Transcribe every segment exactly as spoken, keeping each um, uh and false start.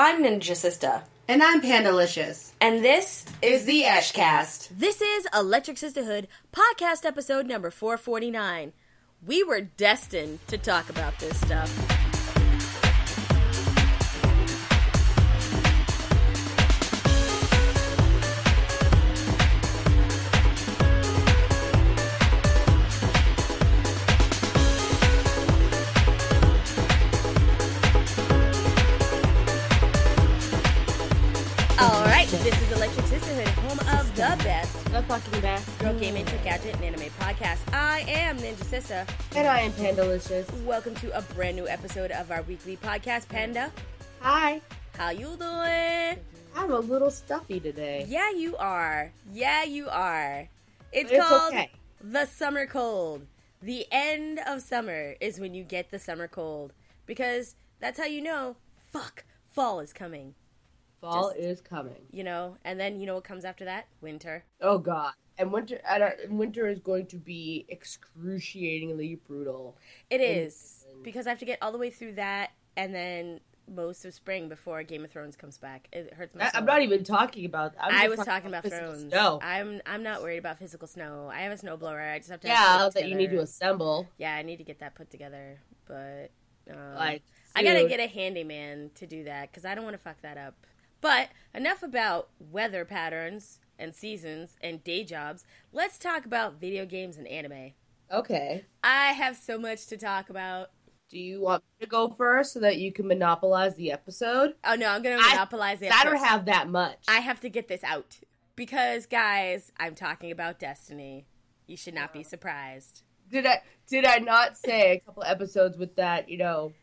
I'm Ninja Sista. And I'm Pandalicious. And this is the Eshcast. This is Electric Sisterhood, podcast episode number four forty-nine. We were destined to talk about this stuff. This is Electric Sisterhood, home of the best, the fucking best girl gaming, tech gadget, and anime podcast. I am Ninja Sista. And I am Pandalicious. Welcome to a brand new episode of our weekly podcast, Panda. Hi. How you doing? I'm a little stuffy today. Yeah, you are. Yeah, you are. It's, it's called okay. the summer cold. The end of summer is when you get the summer cold. Because that's how you know, fuck, fall is coming. Fall Just, is coming. You know, and then you know what comes after that? Winter. Oh, God. And winter and, uh, winter is going to be excruciatingly brutal. It is. Because I have to get all the way through that and then most of spring before Game of Thrones comes back. It hurts my I, soul. I'm not even talking about... I'm I was talking, talking about, about Thrones. Snow. I'm I'm not worried about physical snow. I have a snowblower. I just have to... Yeah, have that you need to assemble. Yeah, I need to get that put together. But... Um, like, I gotta get a handyman to do that because I don't want to fuck that up. But enough about weather patterns and seasons and day jobs. Let's talk about video games and anime. Okay. I have so much to talk about. Do you want me to go first so that you can monopolize the episode? Oh, no, I'm going to monopolize I, the episode. I don't have that much. I have to get this out. Because, guys, I'm talking about Destiny. You should not be surprised. Did I, did I not say a couple episodes with that, you know...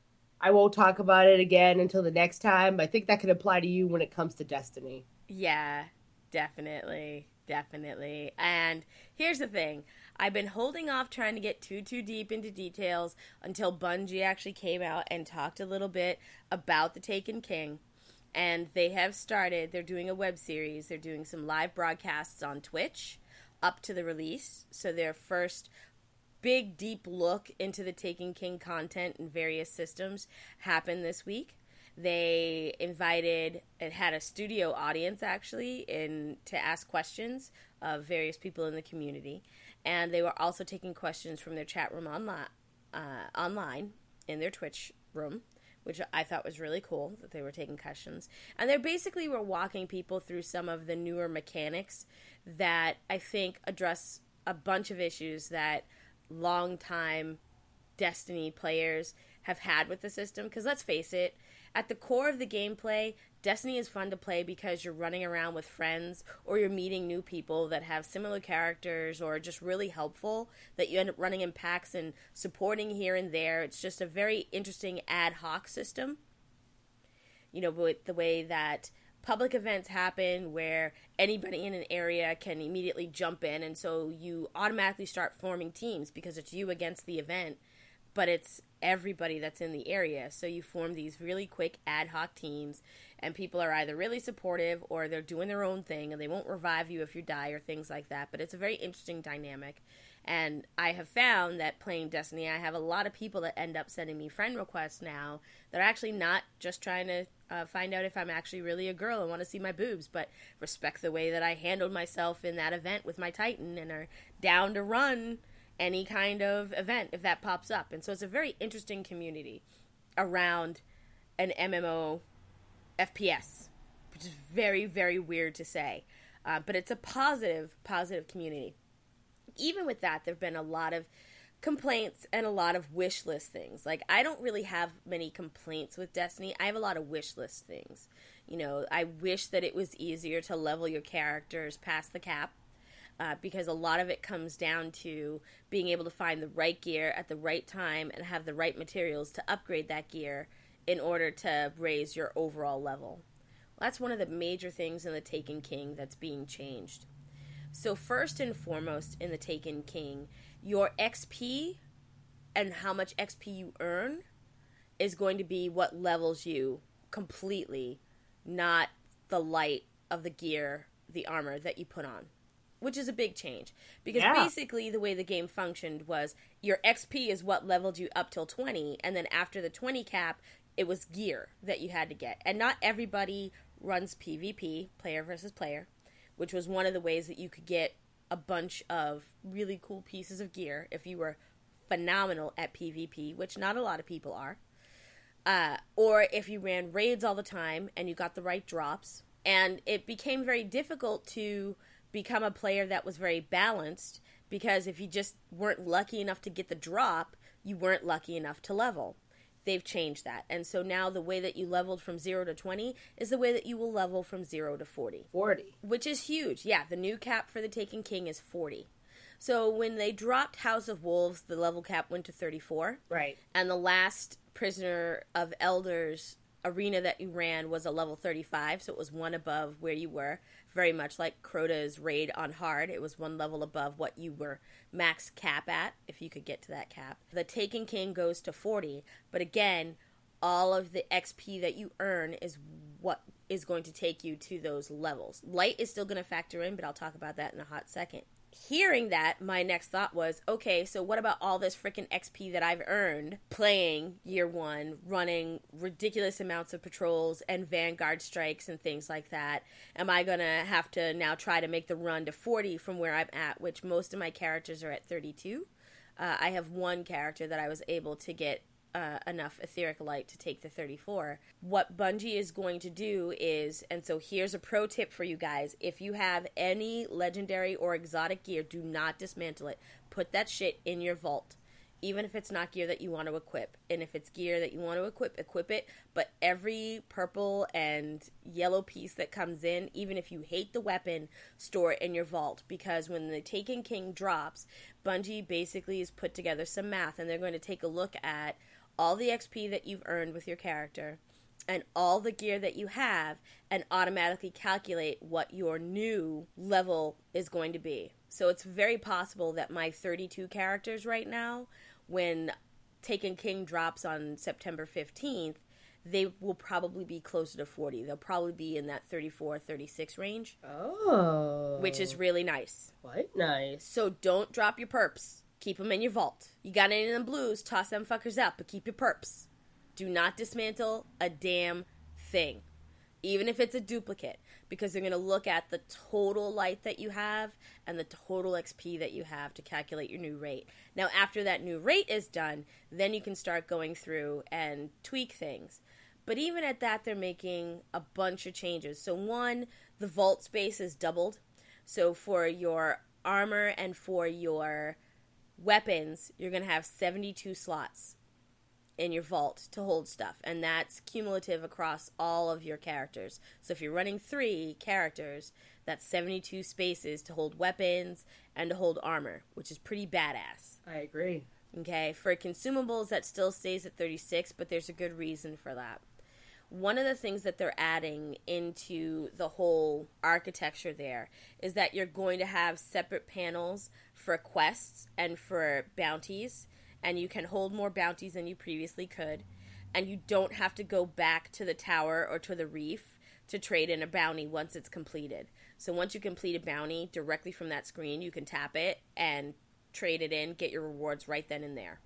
I won't talk about it again until the next time. I think that could apply to you when it comes to Destiny. Yeah, definitely. Definitely. And here's the thing. I've been holding off trying to get too, too deep into details until Bungie actually came out and talked a little bit about the Taken King. And they have started. They're doing a web series. They're doing some live broadcasts on Twitch up to the release. So their first... big, deep look into the Taken King content in various systems happened this week. They invited, it had a studio audience, actually, in to ask questions of various people in the community. And they were also taking questions from their chat room online, uh, online in their Twitch room, which I thought was really cool, that they were taking questions. And they basically were walking people through some of the newer mechanics that I think address a bunch of issues that long-time Destiny players have had with the system. Because let's face it, at the core of the gameplay, Destiny is fun to play because you're running around with friends or you're meeting new people that have similar characters or just really helpful that you end up running in packs and supporting here and there. It's just a very interesting ad hoc system. You know, with the way that public events happen where anybody in an area can immediately jump in, and so you automatically start forming teams because it's you against the event, but it's everybody that's in the area. So you form these really quick ad hoc teams, and people are either really supportive or they're doing their own thing, and they won't revive you if you die or things like that. But it's a very interesting dynamic. And I have found that playing Destiny, I have a lot of people that end up sending me friend requests now that are actually not just trying to uh, find out if I'm actually really a girl and want to see my boobs, but respect the way that I handled myself in that event with my Titan and are down to run any kind of event if that pops up. And so it's a very interesting community around an M M O F P S, which is very, very weird to say. Uh, but it's a positive, positive community. Even with that, there have been a lot of complaints and a lot of wish list things. Like, I don't really have many complaints with Destiny. I have a lot of wish list things. You know, I wish that it was easier to level your characters past the cap, uh, because a lot of it comes down to being able to find the right gear at the right time and have the right materials to upgrade that gear in order to raise your overall level. Well, that's one of the major things in the Taken King that's being changed. So first and foremost in the Taken King, your X P and how much X P you earn is going to be what levels you completely, not the light of the gear, the armor that you put on, which is a big change. Because yeah. basically the way the game functioned was your X P is what leveled you up till twenty, and then after the twenty cap, it was gear that you had to get. And not everybody runs PvP, player versus player, which was one of the ways that you could get a bunch of really cool pieces of gear if you were phenomenal at PvP, which not a lot of people are. Uh, or if you ran raids all the time and you got the right drops. And it became very difficult to become a player that was very balanced, because if you just weren't lucky enough to get the drop, you weren't lucky enough to level. They've changed that. And so now the way that you leveled from zero to twenty is the way that you will level from zero to forty. forty. Which is huge. Yeah, the new cap for the Taken King is forty. So when they dropped House of Wolves, the level cap went to thirty-four. Right. And the last Prisoner of Elders arena that you ran was a level thirty-five, so it was one above where you were. Very much like Crota's raid on hard. It was one level above what you were max cap at, if you could get to that cap. The Taken King goes to forty, but again, all of the X P that you earn is what is going to take you to those levels. Light is still going to factor in, but I'll talk about that in a hot second. Hearing that, my next thought was, okay, so what about all this freaking X P that I've earned playing year one, running ridiculous amounts of patrols and vanguard strikes and things like that? Am I going to have to now try to make the run to forty from where I'm at, which most of my characters are at thirty-two? Uh, I have one character that I was able to get Uh, enough etheric light to take the thirty-four. What Bungie is going to do is, and so here's a pro tip for you guys, if you have any legendary or exotic gear, do not dismantle it. Put that shit in your vault, even if it's not gear that you want to equip. And if it's gear that you want to equip, equip it, but every purple and yellow piece that comes in, even if you hate the weapon, store it in your vault, because when the Taken King drops, Bungie basically has put together some math, and they're going to take a look at all the X P that you've earned with your character and all the gear that you have, and automatically calculate what your new level is going to be. So it's very possible that my thirty-two characters right now, when Taken King drops on September fifteenth, they will probably be closer to forty. They'll probably be in that thirty-four, thirty-six range. Oh. Which is really nice. Quite nice. So don't drop your perps. Keep them in your vault. You got any of them blues, toss them fuckers out, but keep your perps. Do not dismantle a damn thing, even if it's a duplicate, because they're going to look at the total light that you have and the total X P that you have to calculate your new rate. Now, after that new rate is done, then you can start going through and tweak things. But even at that, they're making a bunch of changes. So one, the vault space is doubled. So for your armor and for your weapons, you're going to have seventy-two slots in your vault to hold stuff, and that's cumulative across all of your characters. So if you're running three characters, that's seventy-two spaces to hold weapons and to hold armor, which is pretty badass. I agree. Okay, for consumables, that still stays at thirty-six, but there's a good reason for that. One of the things that they're adding into the whole architecture there is that you're going to have separate panels for quests and for bounties, and you can hold more bounties than you previously could, and you don't have to go back to the tower or to the reef to trade in a bounty once it's completed. So once you complete a bounty, directly from that screen, you can tap it and trade it in, get your rewards right then and there.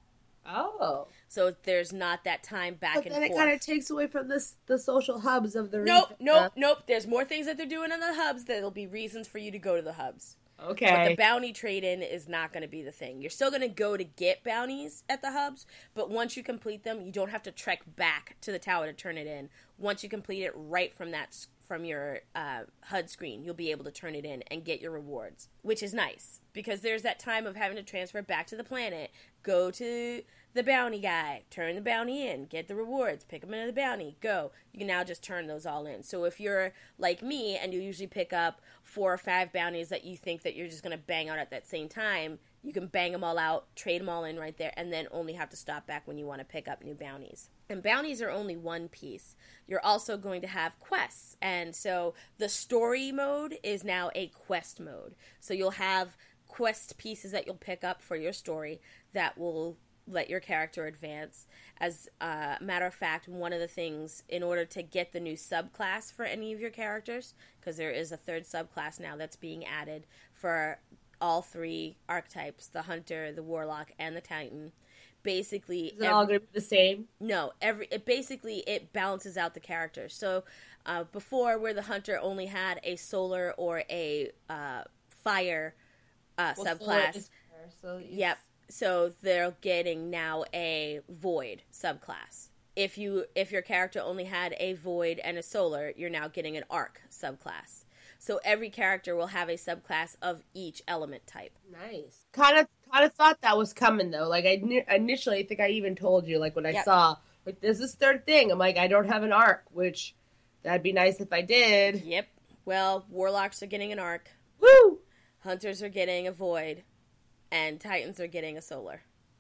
Oh. So there's not that time back but and then forth. it kind of takes away from this the social hubs of the Nope, region. nope, nope. There's more things that they're doing on the hubs that'll be reasons for you to go to the hubs. Okay. But the bounty trade-in is not going to be the thing. You're still going to go to get bounties at the hubs, but once you complete them, you don't have to trek back to the tower to turn it in. Once you complete it right from that from your uh, H U D screen, you'll be able to turn it in and get your rewards, which is nice, because there's that time of having to transfer back to the planet, go to the bounty guy, turn the bounty in, get the rewards, pick them into the bounty, go. You can now just turn those all in. So if you're like me and you usually pick up four or five bounties that you think that you're just going to bang out at that same time, you can bang them all out, trade them all in right there, and then only have to stop back when you want to pick up new bounties. And bounties are only one piece. You're also going to have quests. And so the story mode is now a quest mode. So you'll have quest pieces that you'll pick up for your story that will let your character advance. As a matter of fact, one of the things, in order to get the new subclass for any of your characters, because there is a third subclass now that's being added for all three archetypes, the Hunter, the Warlock, and the Titan, basically Is it all going to be the same? No, every it basically it balances out the characters. So uh, before, where the hunter only had a solar or a uh, fire uh, Well, subclass, is fire, so it's- yep. So they're getting now a void subclass. If you if your character only had a void and a solar, you're now getting an arc subclass. So every character will have a subclass of each element type. Nice. Kind of, kind of thought that was coming though. Like I ni- initially, I think I even told you, like when I Yep. saw, like there's this third thing. I'm like, I don't have an arc, which that'd be nice if I did. Yep. Well, warlocks are getting an arc, Woo! hunters are getting a void, and titans are getting a solar.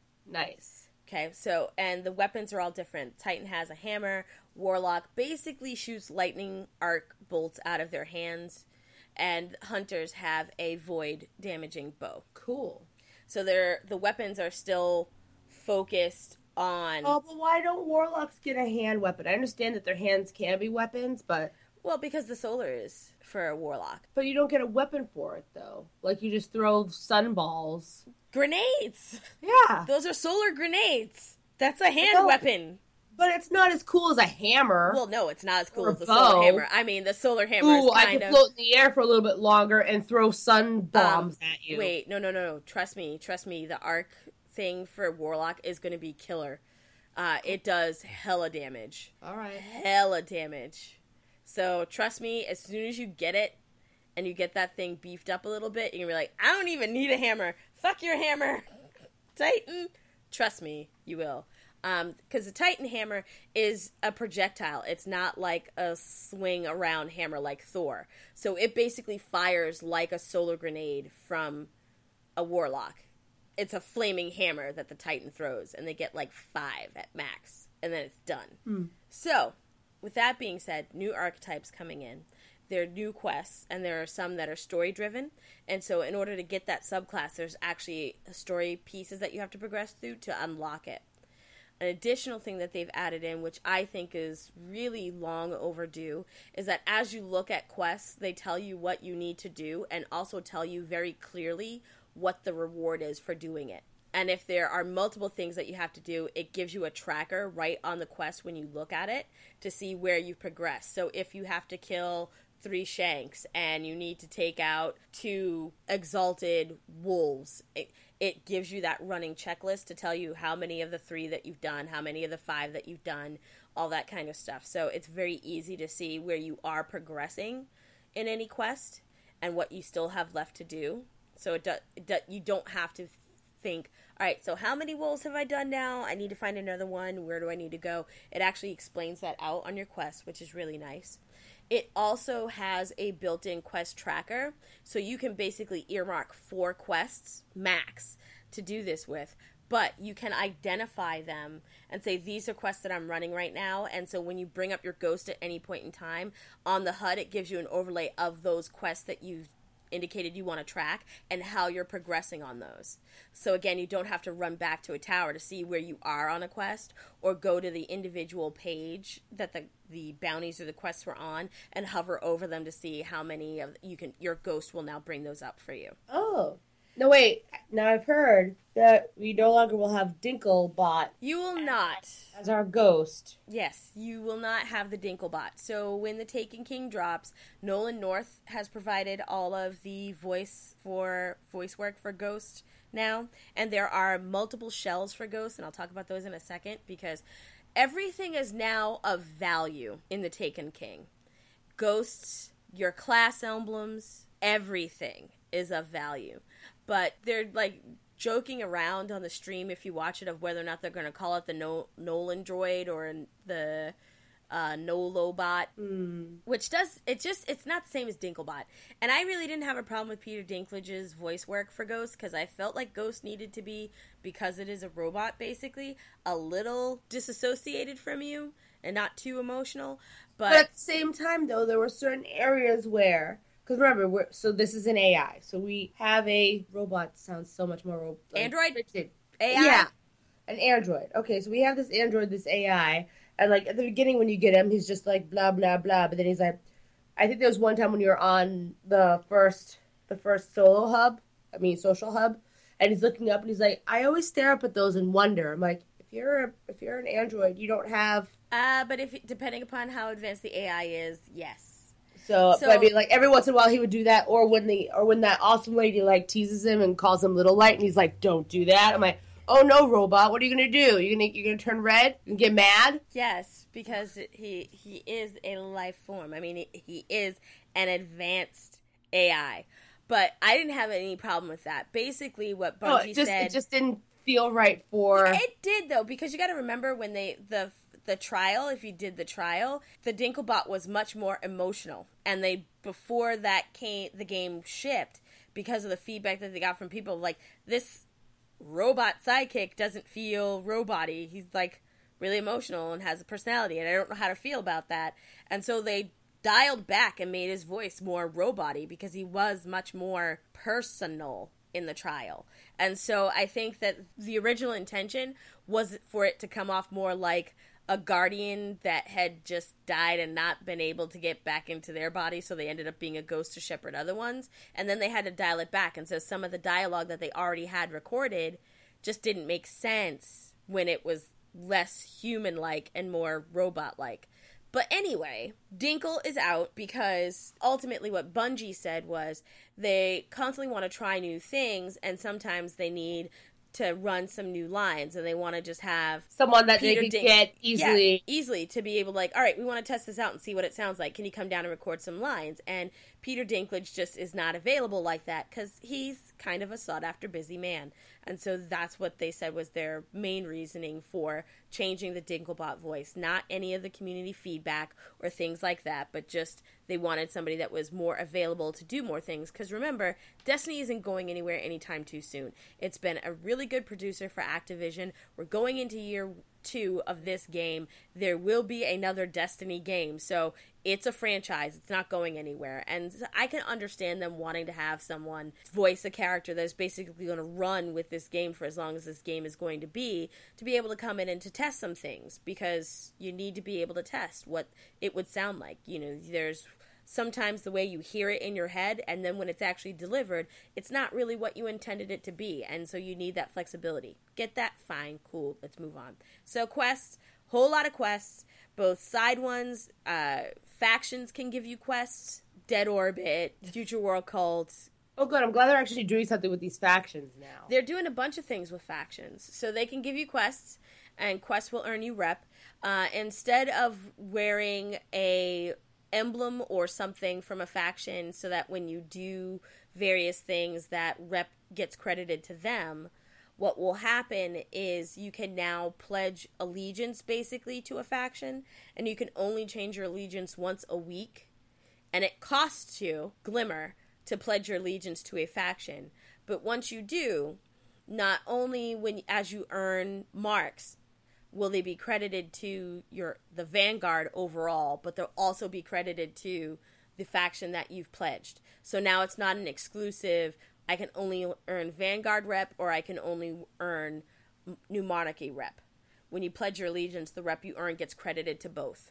Nice. Okay, so, and the weapons are all different. Titan has a hammer. Warlock basically shoots lightning arc bolts out of their hands. And hunters have a void damaging bow. Cool. So they're, the weapons are still focused on... Oh, but why don't warlocks get a hand weapon? I understand that their hands can be weapons, but Well, because the solar is for a warlock. but you don't get a weapon for it though. Like you just throw sun balls. Grenades! Yeah, Those are solar grenades! That's a hand No. weapon! but it's not as cool as a hammer. Well, no, it's not as cool Or as the bow. solar hammer. I mean, the solar hammer Ooh, is I kind can of... float in the air for a little bit longer and throw sun bombs at you. Wait, no, no, no, no. Trust me, trust me. The arc thing for Warlock is going to be killer. Uh, it does hella damage. All right. Hella damage. So trust me, as soon as you get it, and you get that thing beefed up a little bit, you're going to be like, I don't even need a hammer. Fuck your hammer. Titan. Trust me, you will. Because the Titan hammer is a projectile. It's not like a swing around hammer like Thor. So it basically fires like a solar grenade from a warlock. It's a flaming hammer that the Titan throws, and they get like five at max, and then it's done. Hmm. So, with that being said, new archetypes coming in. There are new quests, and there are some that are story-driven. And so in order to get that subclass, there's actually story pieces that you have to progress through to unlock it. An additional thing that they've added in, which I think is really long overdue, is that as you look at quests, they tell you what you need to do and also tell you very clearly what the reward is for doing it. And if there are multiple things that you have to do, it gives you a tracker right on the quest when you look at it to see where you've progressed. So if you have to kill three shanks and you need to take out two exalted wolves, it, it gives you that running checklist to tell you how many of the three that you've done, how many of the five that you've done, all that kind of stuff. So it's very easy to see where you are progressing in any quest and what you still have left to do. So it, do, it do, you don't have to think, all right, so how many wolves have I done now? I need to find another one. Where do I need to go? It actually explains that out on your quest, which is really nice. It also has a built-in quest tracker, so you can basically earmark four quests max to do this with, but you can identify them and say, these are quests that I'm running right now, and so when you bring up your ghost at any point in time, on the H U D, it gives you an overlay of those quests that you've indicated you want to track and how you're progressing on those. So again, you don't have to run back to a tower to see where you are on a quest or go to the individual page that the the bounties or the quests were on and hover over them to see how many of you can your ghost will now bring those up for you. Oh. No, wait. Now I've heard that we no longer will have Dinklebot You will not. as our ghost. Yes, you will not have the Dinklebot. So when the Taken King drops, Nolan North has provided all of the voice for voice work for Ghost now, and there are multiple shells for Ghost, and I'll talk about those in a second because everything is now of value in the Taken King. Ghosts, your class emblems, everything is of value. But they're like joking around on the stream, if you watch it, of whether or not they're going to call it the no- Nolan droid or the uh, Nolobot, Mm. which does, it just, it's not the same as Dinklebot. And I really didn't have a problem with Peter Dinklage's voice work for Ghost because I felt like Ghost needed to be, because it is a robot basically, a little disassociated from you and not too emotional. But, But at the same time, though, there were certain areas where, because remember, we're, so this is an A I, so we have a robot. Sounds so much more ro- like, Android? rigid. A I? Yeah, an android. Okay, so we have this android, this A I, and like at the beginning when you get him, he's just like blah blah blah. But then he's like, I think there was one time when you were on the first, the first solo hub, I mean social hub, and he's looking up and he's like, I always stare up at those and wonder. I'm like, if you're a, if you're an android, you don't have. Uh, but if depending upon how advanced the A I is, yes. So, So- but I mean, like every once in a while he would do that, or when the or when that awesome lady like teases him and calls him Little Light, and he's like, don't do that. I'm like, oh no, robot, what are you gonna do? You're gonna you're gonna turn red and get mad? Yes, because he he is a life form. I mean, he, he is an advanced A I. But I didn't have any problem with that. Basically, what No, Bungie it just said, it just didn't feel right for. it did though, because you got to remember when they the the trial. If you did the trial, the Dinklebot was much more emotional, and they before that came the game shipped because of the feedback that they got from people. Like, this robot sidekick doesn't feel robot-y. He's like really emotional and has a personality, and I don't know how to feel about that. And so they dialed back and made his voice more robot-y because he was much more personal in the trial. And so I think that the original intention was for it to come off more like a guardian that had just died and not been able to get back into their body, so they ended up being a ghost to shepherd other ones. And then they had to dial it back, and so some of the dialogue that they already had recorded just didn't make sense when it was less human-like and more robot-like. But anyway, Dinkle is out because ultimately what Bungie said was they constantly want to try new things, and sometimes they need to run some new lines, and they want to just have Someone that Peter they could Dink- get easily. yeah, easily to be able to, like, all right, we want to test this out and see what it sounds like. Can you come down and record some lines? And Peter Dinklage just is not available like that because he's kind of a sought-after busy man. And so that's what they said was their main reasoning for changing the Dinklebot voice. Not any of the community feedback or things like that, but just they wanted somebody that was more available to do more things. Because remember, Destiny isn't going anywhere anytime too soon. It's been a really good producer for Activision. We're going into year two of this game. There will be another Destiny game. So it's a franchise. It's not going anywhere. And I can understand them wanting to have someone voice a character that's basically going to run with this game for as long as this game is going to be, to be able to come in and to test some things, because you need to be able to test what it would sound like. You know, there's sometimes the way you hear it in your head, and then when it's actually delivered, it's not really what you intended it to be, and so you need that flexibility. Get that? Fine, cool, let's move on. So quests, whole lot of quests, both side ones, uh, factions can give you quests, Dead Orbit, Future World Cult. Oh, good. I'm glad they're actually doing something with these factions now. They're doing a bunch of things with factions. So they can give you quests, and quests will earn you rep. Uh, instead of wearing a emblem or something from a faction so that when you do various things that rep gets credited to them, what will happen is you can now pledge allegiance basically to a faction, and you can only change your allegiance once a week, and it costs you Glimmer to pledge your allegiance to a faction. But once you do, not only when as you earn marks will they be credited to your the Vanguard overall, but they'll also be credited to the faction that you've pledged. So now it's not an exclusive, I can only earn Vanguard rep, or I can only earn New Monarchy rep. When you pledge your allegiance, the rep you earn gets credited to both.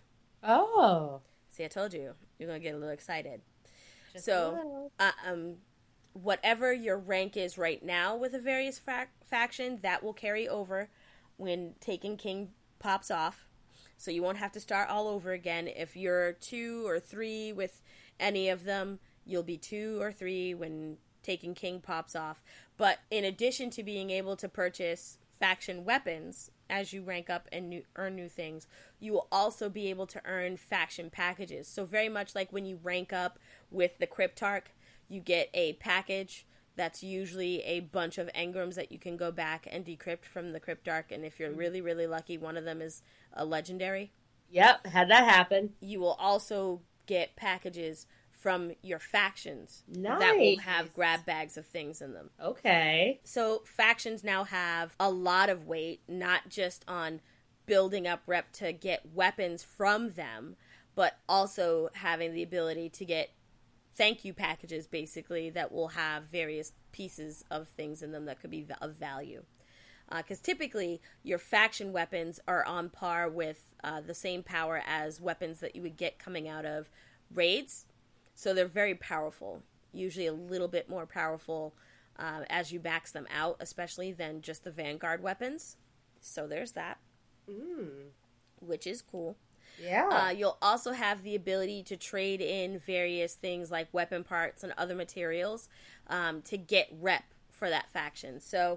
Oh. See, I told you. You're going to get a little excited. Just So, uh, um, whatever your rank is right now with a various fa- faction, that will carry over when Taken King pops off. So you won't have to start all over again. If you're two or three with any of them, you'll be two or three when Taken King pops off. But in addition to being able to purchase faction weapons as you rank up and new, earn new things, you will also be able to earn faction packages. So very much like when you rank up with the Cryptarch, you get a package that's usually a bunch of engrams that you can go back and decrypt from the Cryptarch, and if you're really, really lucky, one of them is a legendary. Yep, had that happen. You will also get packages from your factions Nice. that will have grab bags of things in them. Okay. So factions now have a lot of weight, not just on building up rep to get weapons from them, but also having the ability to get thank you packages, basically, that will have various pieces of things in them that could be of value. Because uh, typically, your faction weapons are on par with uh, the same power as weapons that you would get coming out of raids. So they're very powerful, usually a little bit more powerful uh, as you max them out, especially than just the Vanguard weapons. So there's that, Mm. which is cool. Yeah. Uh, you'll also have the ability to trade in various things like weapon parts and other materials um, to get rep for that faction. So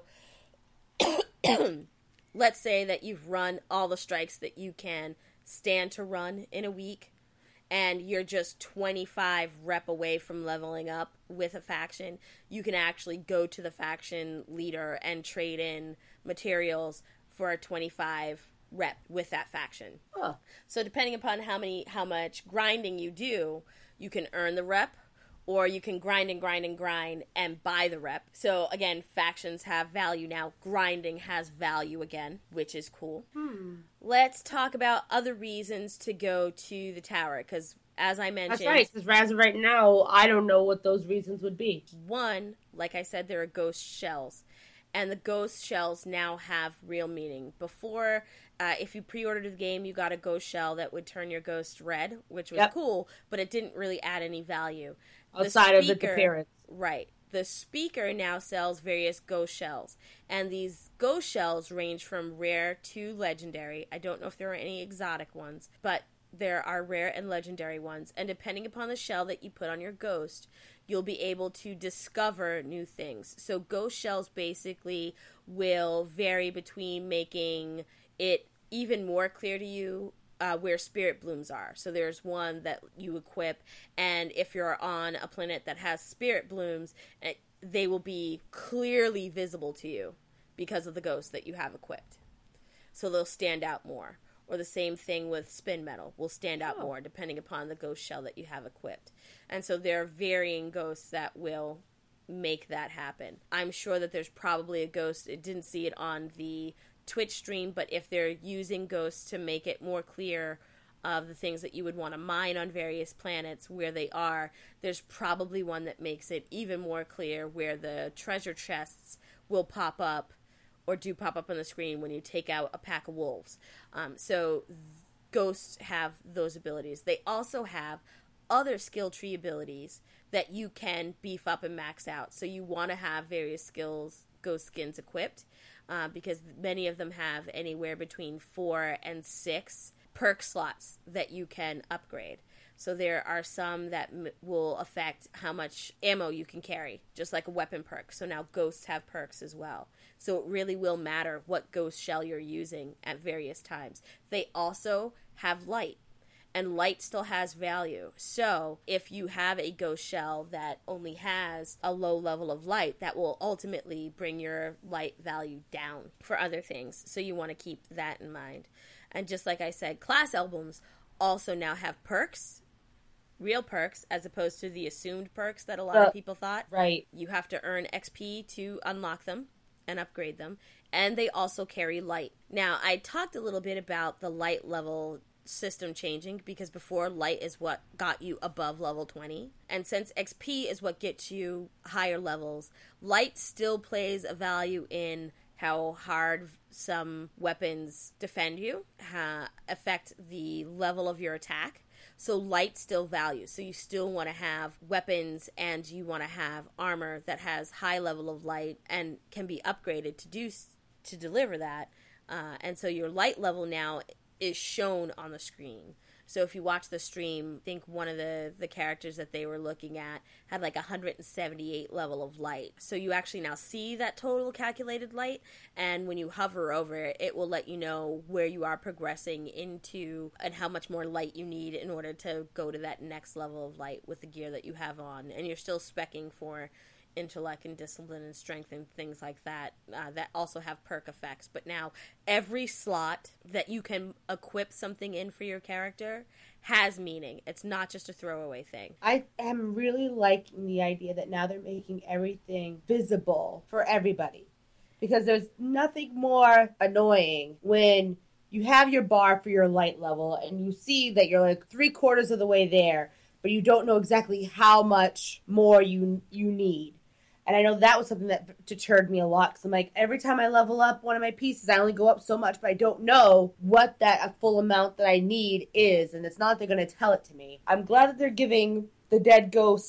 let's say that you've run all the strikes that you can stand to run in a week, and you're just twenty-five rep away from leveling up with a faction. You can actually go to the faction leader and trade in materials for a twenty-five rep with that faction. Huh. So depending upon how many how much grinding you do, you can earn the rep, or you can grind and grind and grind and buy the rep. So again, factions have value now. Grinding has value again, which is cool. Hmm. Let's talk about other reasons to go to the tower, because as I mentioned... That's right, because as of right now, I don't know what those reasons would be. One, like I said, there are ghost shells. And the ghost shells now have real meaning. Before, uh, if you pre-ordered the game, you got a ghost shell that would turn your ghost red, which was Yep. cool, but it didn't really add any value. Outside The of its speaker- appearance. Right. The speaker now sells various ghost shells. And these ghost shells range from rare to legendary. I don't know if there are any exotic ones, but there are rare and legendary ones. And depending upon the shell that you put on your ghost, you'll be able to discover new things. So ghost shells basically will vary between making it even more clear to you uh, where spirit blooms are. So there's one that you equip, and if you're on a planet that has spirit blooms, they will be clearly visible to you because of the ghost that you have equipped. So they'll stand out more. Or the same thing with spin metal will stand out Oh. more depending upon the ghost shell that you have equipped. And so there are varying ghosts that will make that happen. I'm sure that there's probably a ghost, it didn't see it on the Twitch stream, but if they're using ghosts to make it more clear of the things that you would want to mine on various planets where they are, there's probably one that makes it even more clear where the treasure chests will pop up or do pop up on the screen when you take out a pack of wolves. Um, so ghosts have those abilities. They also have other skill tree abilities that you can beef up and max out. So you want to have various skills, ghost skins equipped, uh, because many of them have anywhere between four and six perk slots that you can upgrade. So there are some that m- will affect how much ammo you can carry, just like a weapon perk. So now ghosts have perks as well. So it really will matter what ghost shell you're using at various times. They also have light, and light still has value. So if you have a ghost shell that only has a low level of light, that will ultimately bring your light value down for other things. So you want to keep that in mind. And just like I said, class albums also now have perks, real perks, as opposed to the assumed perks that a lot Uh, of people thought. Right. You have to earn X P to unlock them and upgrade them. And they also carry light. Now, I talked a little bit about the light level system changing, because before, light is what got you above level twenty. And since X P is what gets you higher levels, light still plays a value in how hard some weapons defend you, uh, affect the level of your attack. So light still value. So you still want to have weapons and you want to have armor that has high level of light and can be upgraded to do to deliver that. Uh, and so your light level now is shown on the screen. So if you watch the stream, I think one of the, the characters that they were looking at had like one hundred seventy-eight level of light. So you actually now see that total calculated light, and when you hover over it, it will let you know where you are progressing into and how much more light you need in order to go to that next level of light with the gear that you have on. And you're still speccing for intellect and discipline and strength and things like that uh, that also have perk effects. But now every slot that you can equip something in for your character has meaning. It's not just a throwaway thing. I am really liking the idea that now they're making everything visible for everybody. Because there's nothing more annoying when you have your bar for your light level and you see that you're like three quarters of the way there, but you don't know exactly how much more you you need. And I know that was something that deterred me a lot, because I'm like, every time I level up one of my pieces, I only go up so much, but I don't know what that full amount that I need is, and it's not that they're going to tell it to me. I'm glad that they're giving the dead ghosts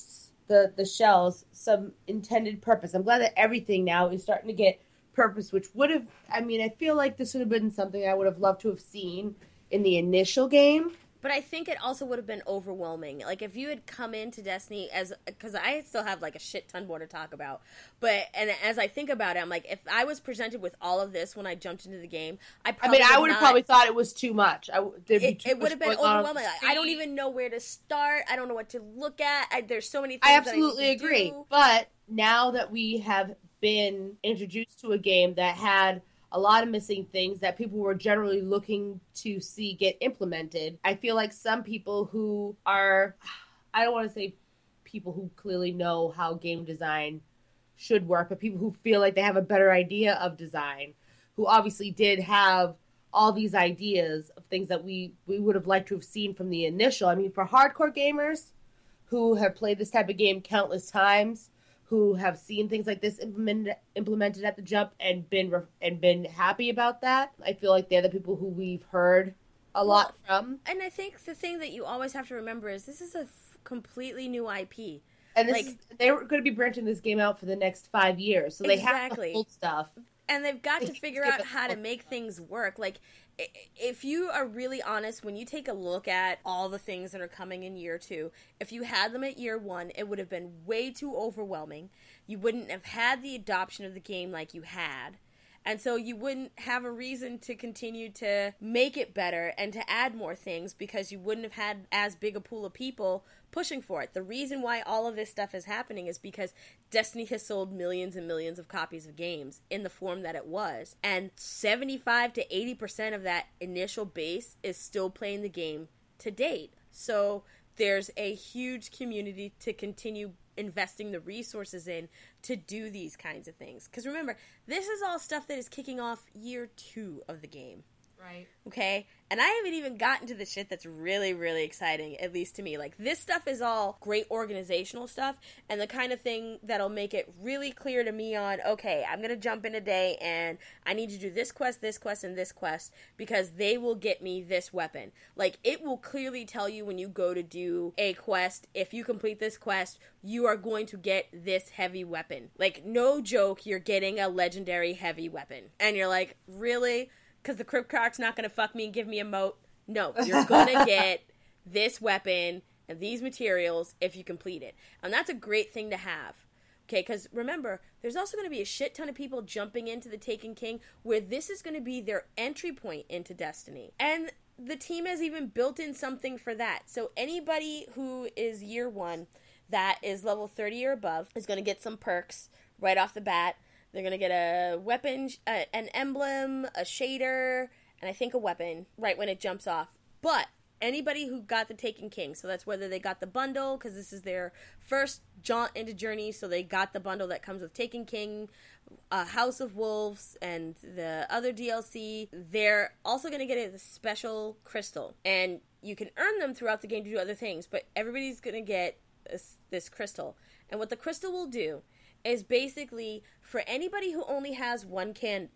the, the shells some intended purpose. I'm glad that everything now is starting to get purpose, which would have, I mean, I feel like this would have been something I would have loved to have seen in the initial game. But I think it also would have been overwhelming. Like, if you had come into Destiny as... Because I still have, like, a shit ton more to talk about. But, and as I think about it, I'm like, if I was presented with all of this when I jumped into the game, I probably I mean, I would have not, probably thought it was too much. I, it it would have been overwhelming. I don't even know where to start. I don't know what to look at. I, there's so many things I absolutely that I need to agree. do. But now that we have been introduced to a game that had a lot of missing things that people were generally looking to see get implemented, I feel like some people who are, I don't want to say people who clearly know how game design should work, but people who feel like they have a better idea of design, who obviously did have all these ideas of things that we, we would have liked to have seen from the initial. I mean, for hardcore gamers who have played this type of game countless times, who have seen things like this implemented implemented at the jump and been and been happy about that. I feel like they're the people who we've heard a lot well, from. And I think the thing that you always have to remember is this is a f- completely new I P. And this like, is, they were going to be branching this game out for the next five years, so they exactly. have the old stuff. And they've got they to figure out how to make things work. Like, if you are really honest, when you take a look at all the things that are coming in year two, if you had them at year one, it would have been way too overwhelming. You wouldn't have had the adoption of the game like you had. And so you wouldn't have a reason to continue to make it better and to add more things because you wouldn't have had as big a pool of people pushing for it. The reason why all of this stuff is happening is because Destiny has sold millions and millions of copies of games in the form that it was. And seventy-five to eighty percent of that initial base is still playing the game to date. So there's a huge community to continue investing the resources in to do these kinds of things. Because remember, this is all stuff that is kicking off year two of the game. Right. Okay? And I haven't even gotten to the shit that's really, really exciting, at least to me. Like, this stuff is all great organizational stuff, and the kind of thing that'll make it really clear to me on, okay, I'm going to jump in a day, and I need to do this quest, this quest, and this quest, because they will get me this weapon. Like, it will clearly tell you when you go to do a quest, if you complete this quest, you are going to get this heavy weapon. Like, no joke, you're getting a legendary heavy weapon. And you're like, really? Because the Crypt Croc's not going to fuck me and give me a moat. No, you're going to get this weapon and these materials if you complete it. And that's a great thing to have. Okay, because remember, there's also going to be a shit ton of people jumping into the Taken King where this is going to be their entry point into Destiny. And the team has even built in something for that. So anybody who is year one that is level thirty or above is going to get some perks right off the bat. They're going to get a weapon, uh, an emblem, a shader, and I think a weapon right when it jumps off. But anybody who got the Taken King, so that's whether they got the bundle, because this is their first jaunt into Journey, so they got the bundle that comes with Taken King, uh, House of Wolves, and the other D L C. They're also going to get a special crystal, and you can earn them throughout the game to do other things, but everybody's going to get this, this crystal. And what the crystal will do is basically for anybody who only has one can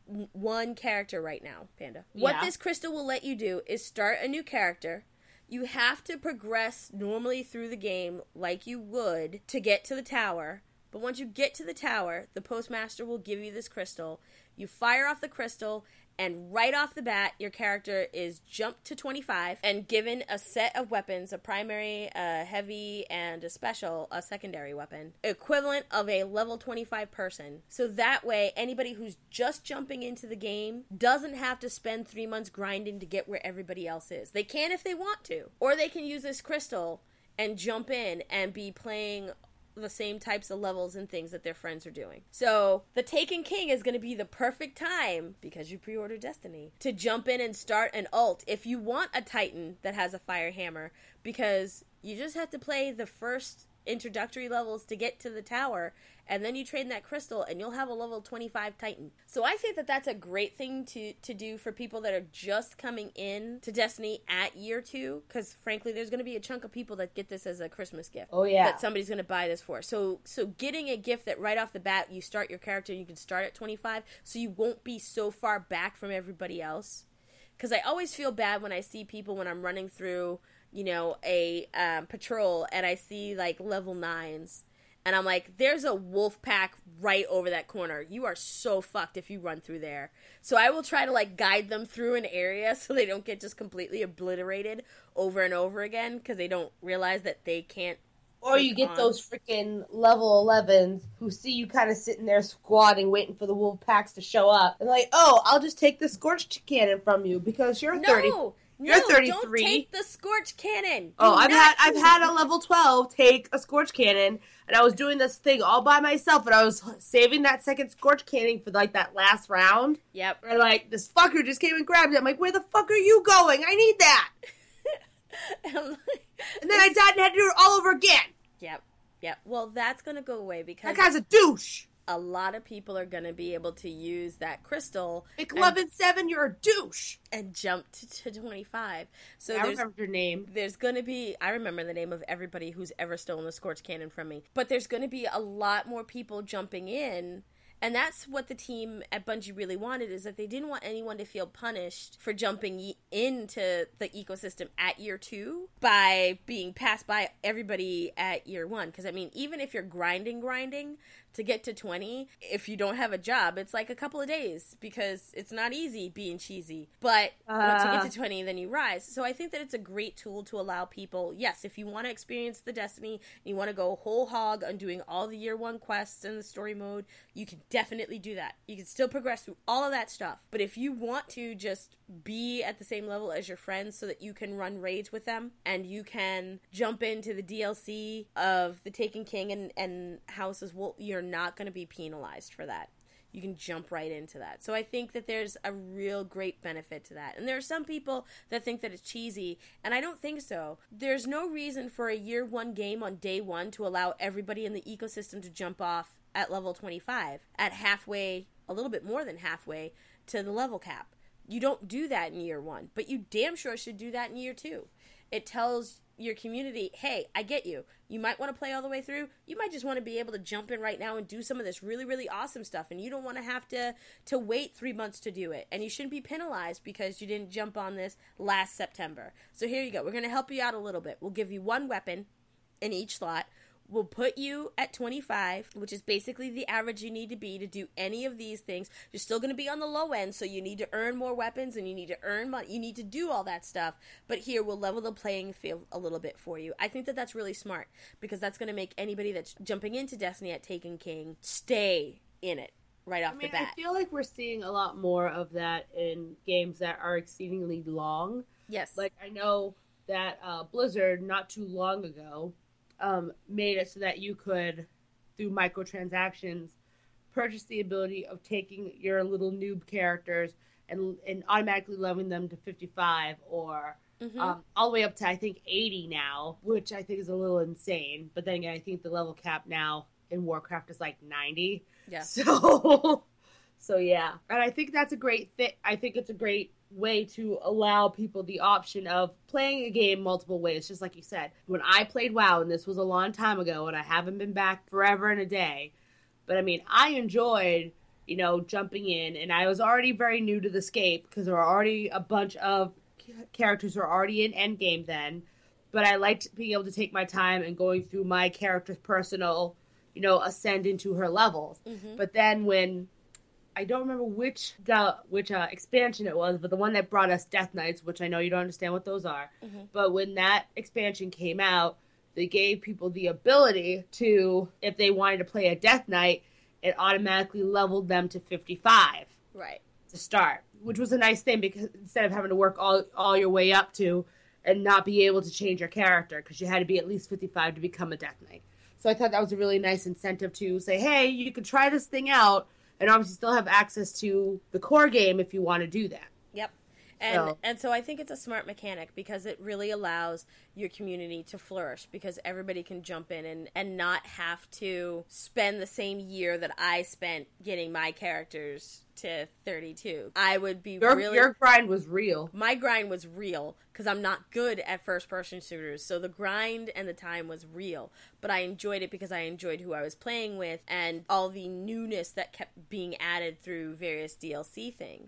one character right now, Panda. Yeah. What this crystal will let you do is start a new character. You have to progress normally through the game like you would to get to the tower. But once you get to the tower, the postmaster will give you this crystal. You fire off the crystal, and right off the bat, your character is jumped to twenty-five and given a set of weapons, a primary, a heavy, and a special, a secondary weapon, equivalent of a level twenty-five person. So that way, anybody who's just jumping into the game doesn't have to spend three months grinding to get where everybody else is. They can if they want to. Or they can use this crystal and jump in and be playing the same types of levels and things that their friends are doing. So the Taken King is going to be the perfect time, because you pre-ordered Destiny, to jump in and start an ult if you want a Titan that has a fire hammer, because you just have to play the first introductory levels to get to the tower, and then you trade that crystal and you'll have a level twenty-five Titan. So I think that that's a great thing to, to do for people that are just coming in to Destiny at year two, because frankly there's going to be a chunk of people that get this as a Christmas gift. Oh yeah. That somebody's going to buy this for. So so getting a gift that right off the bat you start your character and you can start at twenty-five, so you won't be so far back from everybody else. Because I always feel bad when I see people when I'm running through you know, a um, patrol and I see like level nines. And I'm like, there's a wolf pack right over that corner. You are so fucked if you run through there. So I will try to, like, guide them through an area so they don't get just completely obliterated over and over again because they don't realize that they can't. Or you get on. Those freaking level elevens who see you kind of sitting there squatting, waiting for the wolf packs to show up. And like, oh, I'll just take the scorched cannon from you because you're no. thirty. You're no, thirty-three. Don't take the scorch cannon. Do oh, I've had not- I've had a level twelve take a scorch cannon, and I was doing this thing all by myself, and I was saving that second scorch cannon for like that last round. Yep. And like this fucker just came and grabbed it. I'm like, where the fuck are you going? I need that. and, like, and then I died and had to do it all over again. Yep. Yep. Well, that's gonna go away because that guy's a douche. A lot of people are going to be able to use that crystal. McLovin seven, you're a douche. And jump to, to twenty-five. So yeah, I remember your name. There's going to be, I remember the name of everybody who's ever stolen the Scorch Cannon from me. But there's going to be a lot more people jumping in. And that's what the team at Bungie really wanted, is that they didn't want anyone to feel punished for jumping y- into the ecosystem at year two by being passed by everybody at year one. Because, I mean, even if you're grinding, grinding to get to twenty, if you don't have a job, it's like a couple of days because it's not easy being cheesy. But uh. once you get to twenty, then you rise. So I think that it's a great tool to allow people, yes, if you want to experience the Destiny, you want to go whole hog on doing all the year one quests and the story mode, you can definitely do that. You can still progress through all of that stuff. But if you want to just be at the same level as your friends so that you can run raids with them and you can jump into the D L C of the Taken King and, and Houses, well, you're not going to be penalized for that. You can jump right into that. So I think that there's a real great benefit to that. And there are some people that think that it's cheesy, and I don't think so. There's no reason for a year one game on day one to allow everybody in the ecosystem to jump off at level twenty-five, at halfway, a little bit more than halfway, to the level cap. You don't do that in year one, but you damn sure should do that in year two. It tells your community, hey, I get you. You might want to play all the way through. You might just want to be able to jump in right now and do some of this really, really awesome stuff, and you don't want to have to, to wait three months to do it. And you shouldn't be penalized because you didn't jump on this last September. So here you go. We're going to help you out a little bit. We'll give you one weapon in each slot. We'll put you at twenty-five, which is basically the average you need to be to do any of these things. You're still going to be on the low end, so you need to earn more weapons and you need to earn money. You need to do all that stuff. But here, we'll level the playing field a little bit for you. I think that that's really smart because that's going to make anybody that's jumping into Destiny at Taken King stay in it right off I mean, the bat. I feel like we're seeing a lot more of that in games that are exceedingly long. Yes. Like, I know that uh, Blizzard, not too long ago, Um, made it so that you could, through microtransactions, purchase the ability of taking your little noob characters and and automatically leveling them to fifty-five or mm-hmm. um, all the way up to, I think, eighty now, which I think is a little insane. But then again, I think the level cap now in Warcraft is like ninety. Yeah. So, so yeah. And I think that's a great thing. I think it's a great way to allow people the option of playing a game multiple ways, just like you said. When I played WoW, and this was a long time ago, and I haven't been back forever and a day, but I mean, I enjoyed, you know, jumping in, and I was already very new to the scape, because there were already a bunch of characters who were already in Endgame then, but I liked being able to take my time and going through my character's personal, you know, ascend into her levels. Mm-hmm. But then when I don't remember which the, which uh, expansion it was, but the one that brought us Death Knights, which I know you don't understand what those are. Mm-hmm. But when that expansion came out, they gave people the ability to, if they wanted to play a Death Knight, it automatically leveled them to fifty-five. Right. To start, which was a nice thing because instead of having to work all, all your way up to and not be able to change your character because you had to be at least fifty-five to become a Death Knight. So I thought that was a really nice incentive to say, hey, you can try this thing out and obviously still have access to the core game if you want to do that. Yep. And so. and so I think it's a smart mechanic because it really allows your community to flourish because everybody can jump in and, and not have to spend the same year that I spent getting my characters to thirty-two. I would be your, really... Your grind was real. My grind was real because I'm not good at first-person shooters. So the grind and the time was real. But I enjoyed it because I enjoyed who I was playing with and all the newness that kept being added through various D L C things.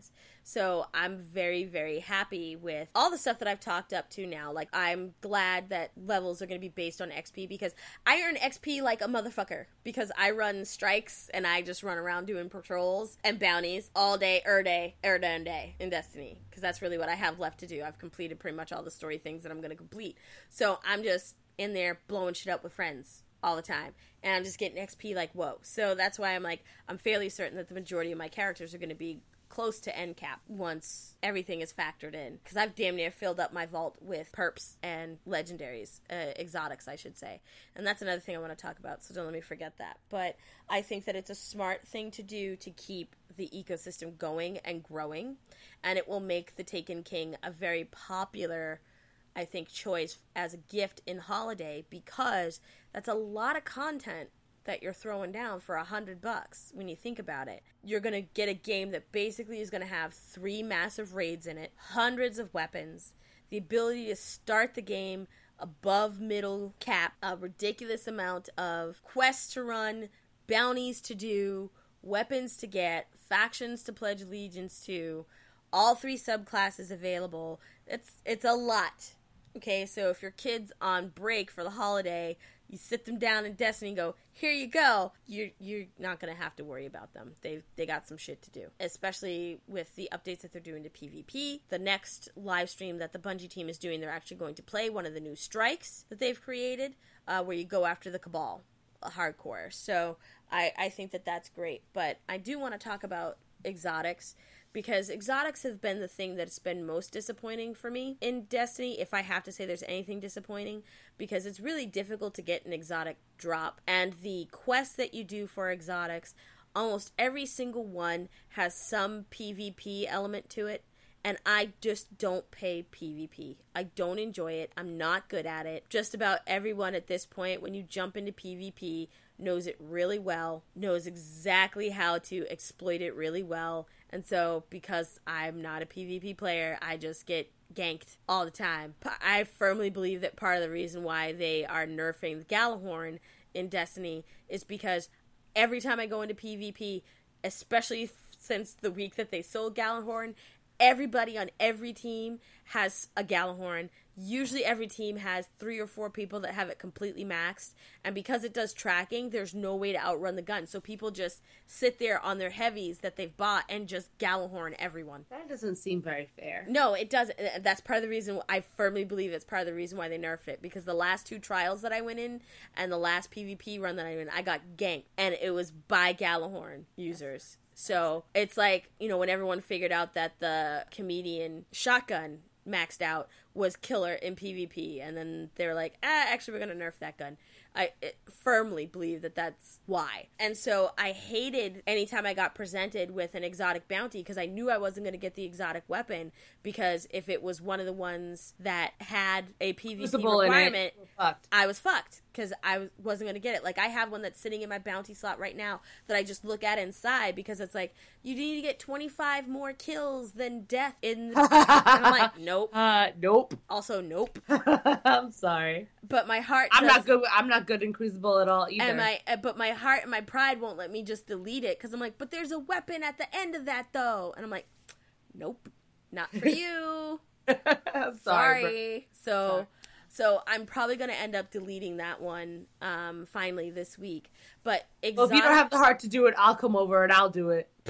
So I'm very, very happy with all the stuff that I've talked up to now. Like, I'm glad that levels are going to be based on X P, because I earn X P like a motherfucker, because I run strikes and I just run around doing patrols and bounties all day, er day, er damn day in Destiny, because that's really what I have left to do. I've completed pretty much all the story things that I'm going to complete. So I'm just in there blowing shit up with friends all the time, and I'm just getting X P like whoa. So that's why I'm like, I'm fairly certain that the majority of my characters are going to be close to end cap once everything is factored in, because I've damn near filled up my vault with perps and legendaries, uh, exotics I should say, and that's another thing I want to talk about, so don't let me forget that. But I think that it's a smart thing to do to keep the ecosystem going and growing, and it will make the Taken King a very popular, I think, choice as a gift in holiday, because that's a lot of content that you're throwing down for a hundred bucks. When you think about it, you're gonna get a game that basically is gonna have three massive raids in it, hundreds of weapons, the ability to start the game above middle cap, a ridiculous amount of quests to run, bounties to do, weapons to get, factions to pledge allegiance to, all three subclasses available. It's it's a lot. Okay, so if your kid's on break for the holiday, you sit them down in Destiny and go, here you go. You're, you're not going to have to worry about them. They they got some shit to do. Especially with the updates that they're doing to PvP. The next live stream that the Bungie team is doing, they're actually going to play one of the new strikes that they've created, uh, where you go after the Cabal, uh, hardcore. So I, I think that that's great. But I do want to talk about exotics, because exotics have been the thing that's been most disappointing for me in Destiny, if I have to say there's anything disappointing, because it's really difficult to get an exotic drop, and the quests that you do for exotics, almost every single one has some PvP element to it, and I just don't pay PvP. I don't enjoy it. I'm not good at it. Just about everyone at this point, when you jump into PvP, knows it really well, knows exactly how to exploit it really well. And so, because I'm not a PvP player, I just get ganked all the time. I firmly believe that part of the reason why they are nerfing the Gjallarhorn in Destiny is because every time I go into PvP, especially since the week that they sold Gjallarhorn, everybody on every team has a Gjallarhorn. Usually every team has three or four people that have it completely maxed, and because it does tracking, there's no way to outrun the gun, so people just sit there on their heavies that they've bought and just Gjallarhorn everyone. That doesn't seem very fair. No, it doesn't. That's part of the reason, I firmly believe it's part of the reason why they nerfed it, because the last two trials that I went in, and the last PvP run that I went in, I got ganked, and it was by Gjallarhorn users. So, it's like, you know, when everyone figured out that the comedian shotgun maxed out was killer in PvP, and then they were like, ah, actually we're gonna nerf that gun. I firmly believe that that's why. And so I hated anytime I got presented with an exotic bounty, because I knew I wasn't going to get the exotic weapon, because if it was one of the ones that had a PvP Visible requirement, fucked. I was fucked, because I wasn't going to get it. Like, I have one that's sitting in my bounty slot right now that I just look at inside, because it's like, you need to get twenty-five more kills than death in the... And I'm like, nope. Uh, nope. Also, nope. I'm sorry. But my heart I'm says, not good. I'm not good in Crucible at all either. And my, uh, but my heart and my pride won't let me just delete it, because I'm like, but there's a weapon at the end of that though, and I'm like, nope, not for you. sorry. Sorry. So, Sorry. so I'm probably gonna end up deleting that one. Um, finally this week. But exotic, Well, if you don't have the heart to do it, I'll come over and I'll do it.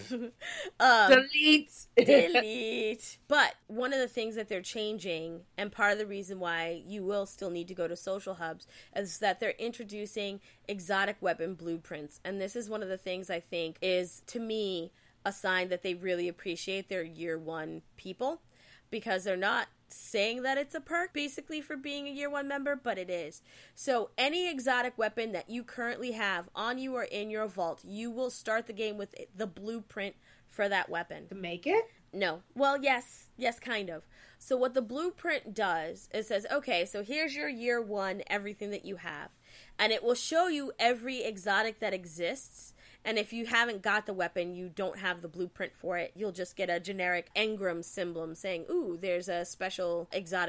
um, Delete. delete. But one of the things that they're changing, and part of the reason why you will still need to go to social hubs, is that they're introducing exotic weapon blueprints. And this is one of the things I think is, to me, a sign that they really appreciate their year one people, because they're not saying that it's a perk basically for being a year one member, but it is. So any exotic weapon that you currently have on you or in your vault, you will start the game with the blueprint for that weapon. To make it? No. Well, yes. Yes, kind of. So what the blueprint does, it says, okay, so here's your year one, everything that you have. And it will show you every exotic that exists. And if you haven't got the weapon, you don't have the blueprint for it, you'll just get a generic engram symbol saying, ooh, there's a special exotic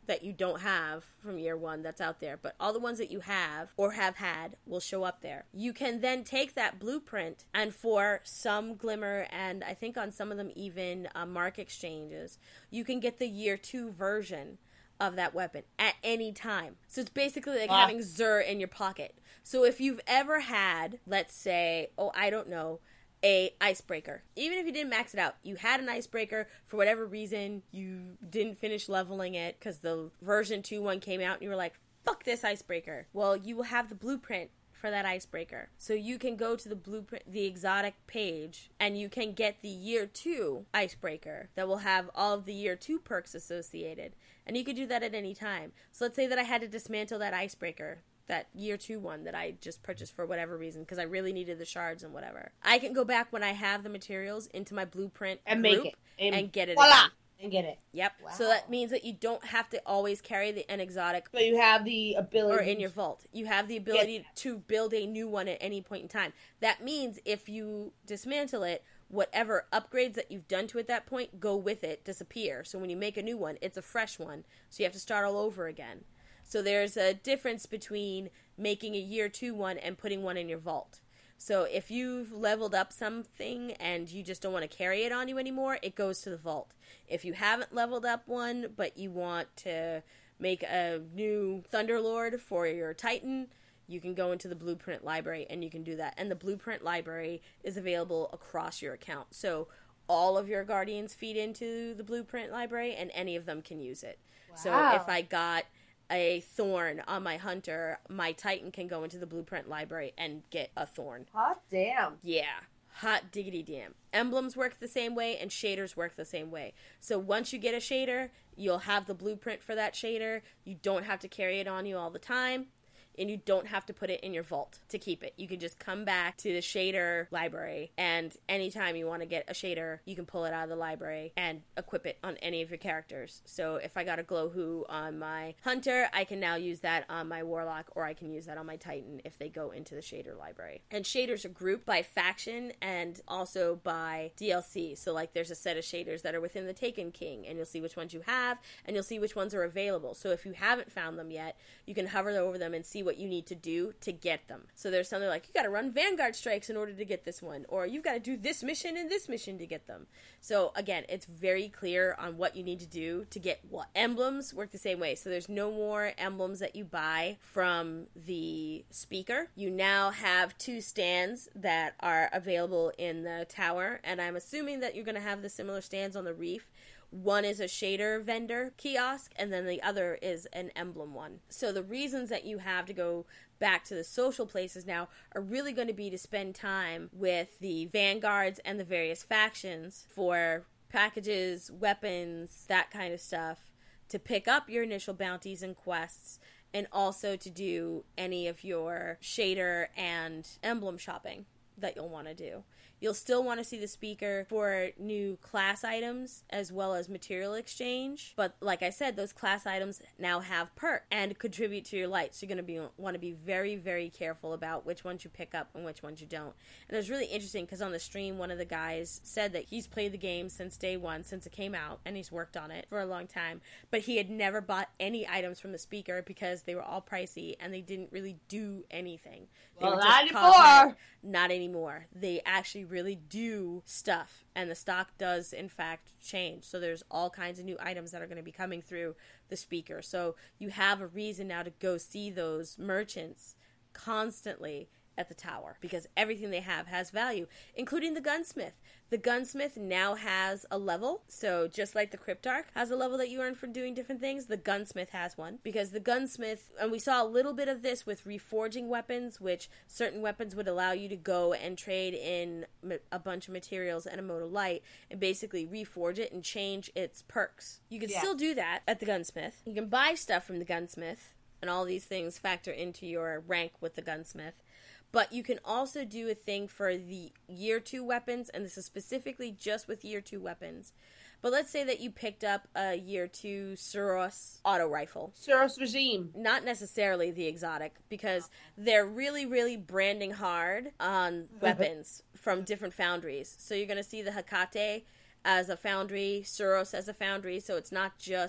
that you don't have from year one that's out there, but all the ones that you have or have had will show up there. You can then take that blueprint, and for some Glimmer, and I think on some of them even uh, Mark exchanges, you can get the year two version of that weapon at any time. So it's basically like Ah. having Zur in your pocket. So if you've ever had, let's say, oh, I don't know, a icebreaker. Even if you didn't max it out, you had an icebreaker, for whatever reason, you didn't finish leveling it because the version two one came out and you were like, fuck this icebreaker. Well, you will have the blueprint for that icebreaker. So you can go to the blueprint, the exotic page, and you can get the year two icebreaker that will have all of the year two perks associated. And you could do that at any time. So let's say that I had to dismantle that icebreaker, that year two one that I just purchased for whatever reason because I really needed the shards and whatever. I can go back when I have the materials into my blueprint And group make it. And, and get it voila! again. And get it. Yep. Wow. So that means that you don't have to always carry the an exotic So you have the ability. or in your vault. You have the ability to build a new one at any point in time. That means if you dismantle it, whatever upgrades that you've done to it at that point go with it, disappear. So when you make a new one, it's a fresh one. So you have to start all over again. So there's a difference between making a year two one and putting one in your vault. So if you've leveled up something and you just don't want to carry it on you anymore, it goes to the vault. If you haven't leveled up one, but you want to make a new Thunderlord for your Titan, you can go into the Blueprint Library and you can do that. And the Blueprint Library is available across your account. So all of your Guardians feed into the Blueprint Library and any of them can use it. Wow. So if I got a thorn on my hunter, my Titan can go into the Blueprint Library and get a thorn. Hot damn. Yeah. Hot diggity damn. Emblems work the same way and shaders work the same way. So once you get a shader, you'll have the blueprint for that shader. You don't have to carry it on you all the time. And you don't have to put it in your vault to keep it. You can just come back to the shader library, and anytime you want to get a shader, you can pull it out of the library and equip it on any of your characters. So if I got a Glowhoo on my hunter, I can now use that on my warlock, or I can use that on my titan if they go into the shader library. And shaders are grouped by faction and also by D L C. So like there's a set of shaders that are within the Taken King, and you'll see which ones you have, and you'll see which ones are available. So if you haven't found them yet, you can hover over them and see what you need to do to get them. So there's something like, you got to run Vanguard strikes in order to get this one, or you've got to do this mission and this mission to get them. So again, it's very clear on what you need to do to get what. Emblems work the same way. So there's no more emblems that you buy from the speaker. You now have two stands that are available in the tower, and I'm assuming that you're going to have the similar stands on the reef. One is a shader vendor kiosk, and then the other is an emblem one. So the reasons that you have to go back to the social places now are really going to be to spend time with the vanguards and the various factions for packages, weapons, that kind of stuff, to pick up your initial bounties and quests, and also to do any of your shader and emblem shopping that you'll want to do. You'll still want to see the speaker for new class items as well as material exchange. But like I said, those class items now have perk and contribute to your light. So you're going to be want to be very, very careful about which ones you pick up and which ones you don't. And it was really interesting because on the stream, one of the guys said that he's played the game since day one, since it came out, and he's worked on it for a long time. But he had never bought any items from the speaker because they were all pricey and they didn't really do anything. They Well, were not just anymore. cosmetic. Not anymore. They actually really do stuff, and the stock does in fact change. So there's all kinds of new items that are going to be coming through the speaker. So you have a reason now to go see those merchants constantly at the tower, because everything they have has value, including the gunsmith. The gunsmith now has a level, so just like the Cryptarch has a level that you earn for doing different things, the gunsmith has one, because the gunsmith, and we saw a little bit of this with reforging weapons, which certain weapons would allow you to go and trade in a bunch of materials and a mode of light, and basically reforge it and change its perks. You can Yeah. still do that at the gunsmith. You can buy stuff from the gunsmith, and all these things factor into your rank with the gunsmith. But you can also do a thing for the year two weapons, and this is specifically just with year two weapons. But let's say that you picked up a year two Suros auto rifle. Suros regime. Not necessarily the exotic, because they're really, really branding hard on weapons from different foundries. So you're going to see the Hecate as a foundry, Suros as a foundry, so it's not just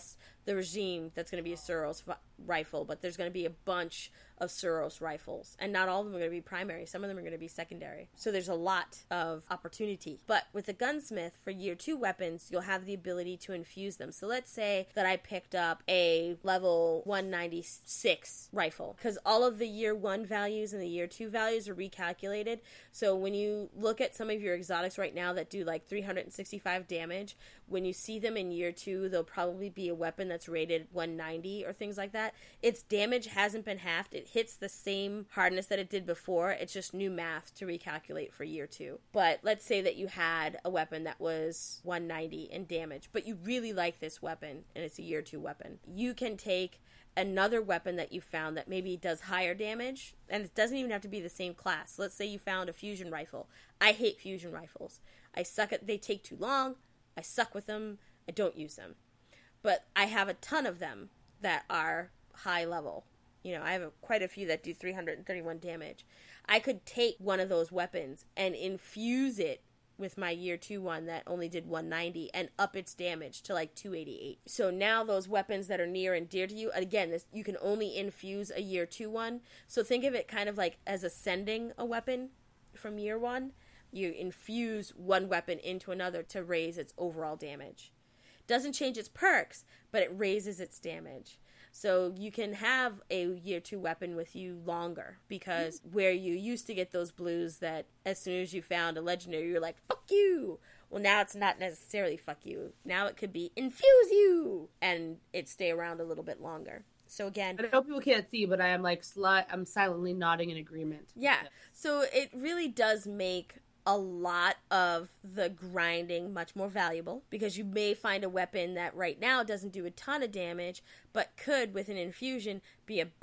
the regime that's going to be a Suros f- rifle, but there's going to be a bunch of Suros rifles, and not all of them are going to be primary. Some of them are going to be secondary. So there's a lot of opportunity. But with the gunsmith, for year two weapons, you'll have the ability to infuse them. So let's say that I picked up a level one ninety-six rifle, because all of the year one values and the year two values are recalculated. So when you look at some of your exotics right now that do like three hundred sixty-five damage, when you see them in year two, they'll probably be a weapon that's rated one ninety or things like that. Its damage hasn't been halved. It hits the same hardness that it did before. It's just new math to recalculate for year two. But let's say that you had a weapon that was one ninety in damage, but you really like this weapon and it's a year two weapon. You can take another weapon that you found that maybe does higher damage, and it doesn't even have to be the same class. Let's say you found a fusion rifle. I hate fusion rifles. I suck at, they take too long. I suck with them. I don't use them. But I have a ton of them that are high level. You know, I have a, quite a few that do three hundred thirty-one damage. I could take one of those weapons and infuse it with my year two one that only did one ninety and up its damage to like two eighty-eight. So now those weapons that are near and dear to you, again, this, you can only infuse a year two one. So think of it kind of like as ascending a weapon from year one. You infuse one weapon into another to raise its overall damage. Doesn't change its perks, but it raises its damage. So you can have a year two weapon with you longer, because where you used to get those blues that as soon as you found a legendary, you're like, fuck you. Well, now it's not necessarily fuck you. Now it could be infuse you, and it stay around a little bit longer. So again, I know people can't see, but I am like sli- I'm silently nodding in agreement. Yeah. So it really does make a lot of the grinding much more valuable, because you may find a weapon that right now doesn't do a ton of damage, but could, with an infusion, be a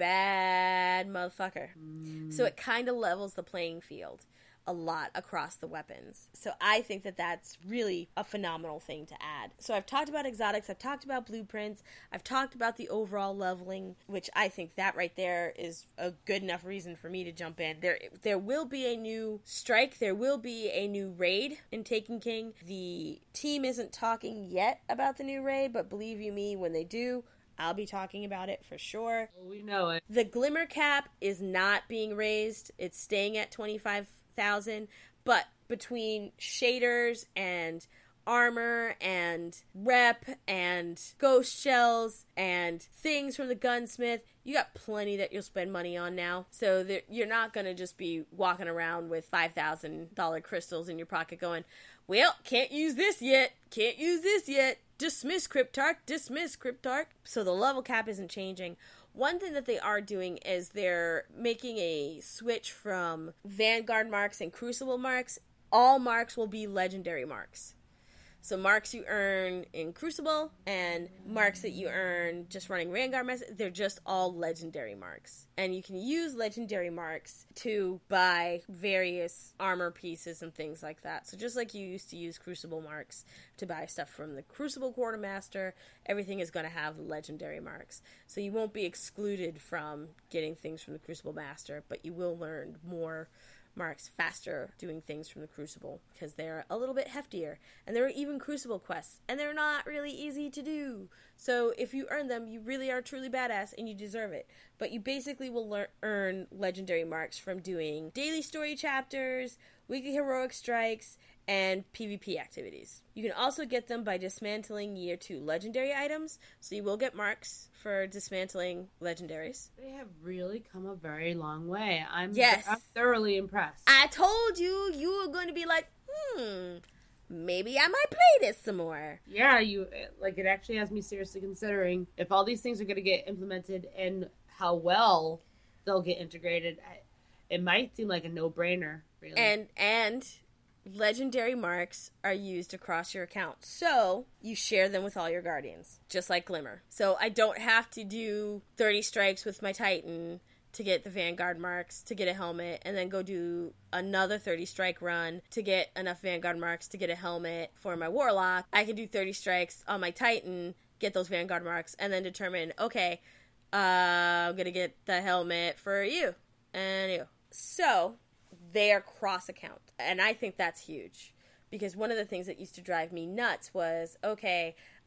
bad motherfucker. Mm. So it kind of levels the playing field a lot across the weapons. So I think that that's really a phenomenal thing to add. So I've talked about exotics, I've talked about blueprints, I've talked about the overall leveling, which I think that right there is a good enough reason for me to jump in. There there will be a new strike, there will be a new raid in Taken King. The team isn't talking yet about the new raid, but believe you me, when they do, I'll be talking about it for sure. Well, we know it. The Glimmer cap is not being raised. It's staying at twenty-five thousand, but between shaders and armor and rep and ghost shells and things from the gunsmith, you got plenty that you'll spend money on now. So that you're not going to just be walking around with five thousand dollars crystals in your pocket going, well, can't use this yet, can't use this yet, dismiss Cryptarch, dismiss Cryptarch. So the level cap isn't changing. One thing that they are doing is they're making a switch from Vanguard marks and Crucible marks. All marks will be legendary marks. So marks you earn in Crucible and marks that you earn just running Vanguard marks, they're just all legendary marks. And you can use legendary marks to buy various armor pieces and things like that. So just like you used to use Crucible marks to buy stuff from the Crucible Quartermaster, everything is going to have legendary marks. So you won't be excluded from getting things from the Crucible Master, but you will learn more marks faster doing things from the Crucible, because they're a little bit heftier, and there are even Crucible quests, and they're not really easy to do. So if you earn them, you really are truly badass and you deserve it. But you basically will learn, earn legendary marks from doing daily story chapters, weekly heroic strikes, and PvP activities. You can also get them by dismantling year two legendary items, so you will get marks for dismantling legendaries. They have really come a very long way. I'm, yes. I'm thoroughly impressed. I told you, you were going to be like, hmm, maybe I might play this some more. Yeah, you like it actually has me seriously considering if all these things are going to get implemented and how well they'll get integrated. It might seem like a no-brainer, really. And and legendary marks are used across your account, so you share them with all your guardians, just like Glimmer. So I don't have to do thirty strikes with my Titan to get the Vanguard marks to get a helmet, and then go do another thirty strike run to get enough Vanguard marks to get a helmet for my Warlock. I can do thirty strikes on my Titan, get those Vanguard marks, and then determine, okay, uh, I'm gonna get the helmet for you and you. So they are cross-account, and I think that's huge, because one of the things that used to drive me nuts was, okay,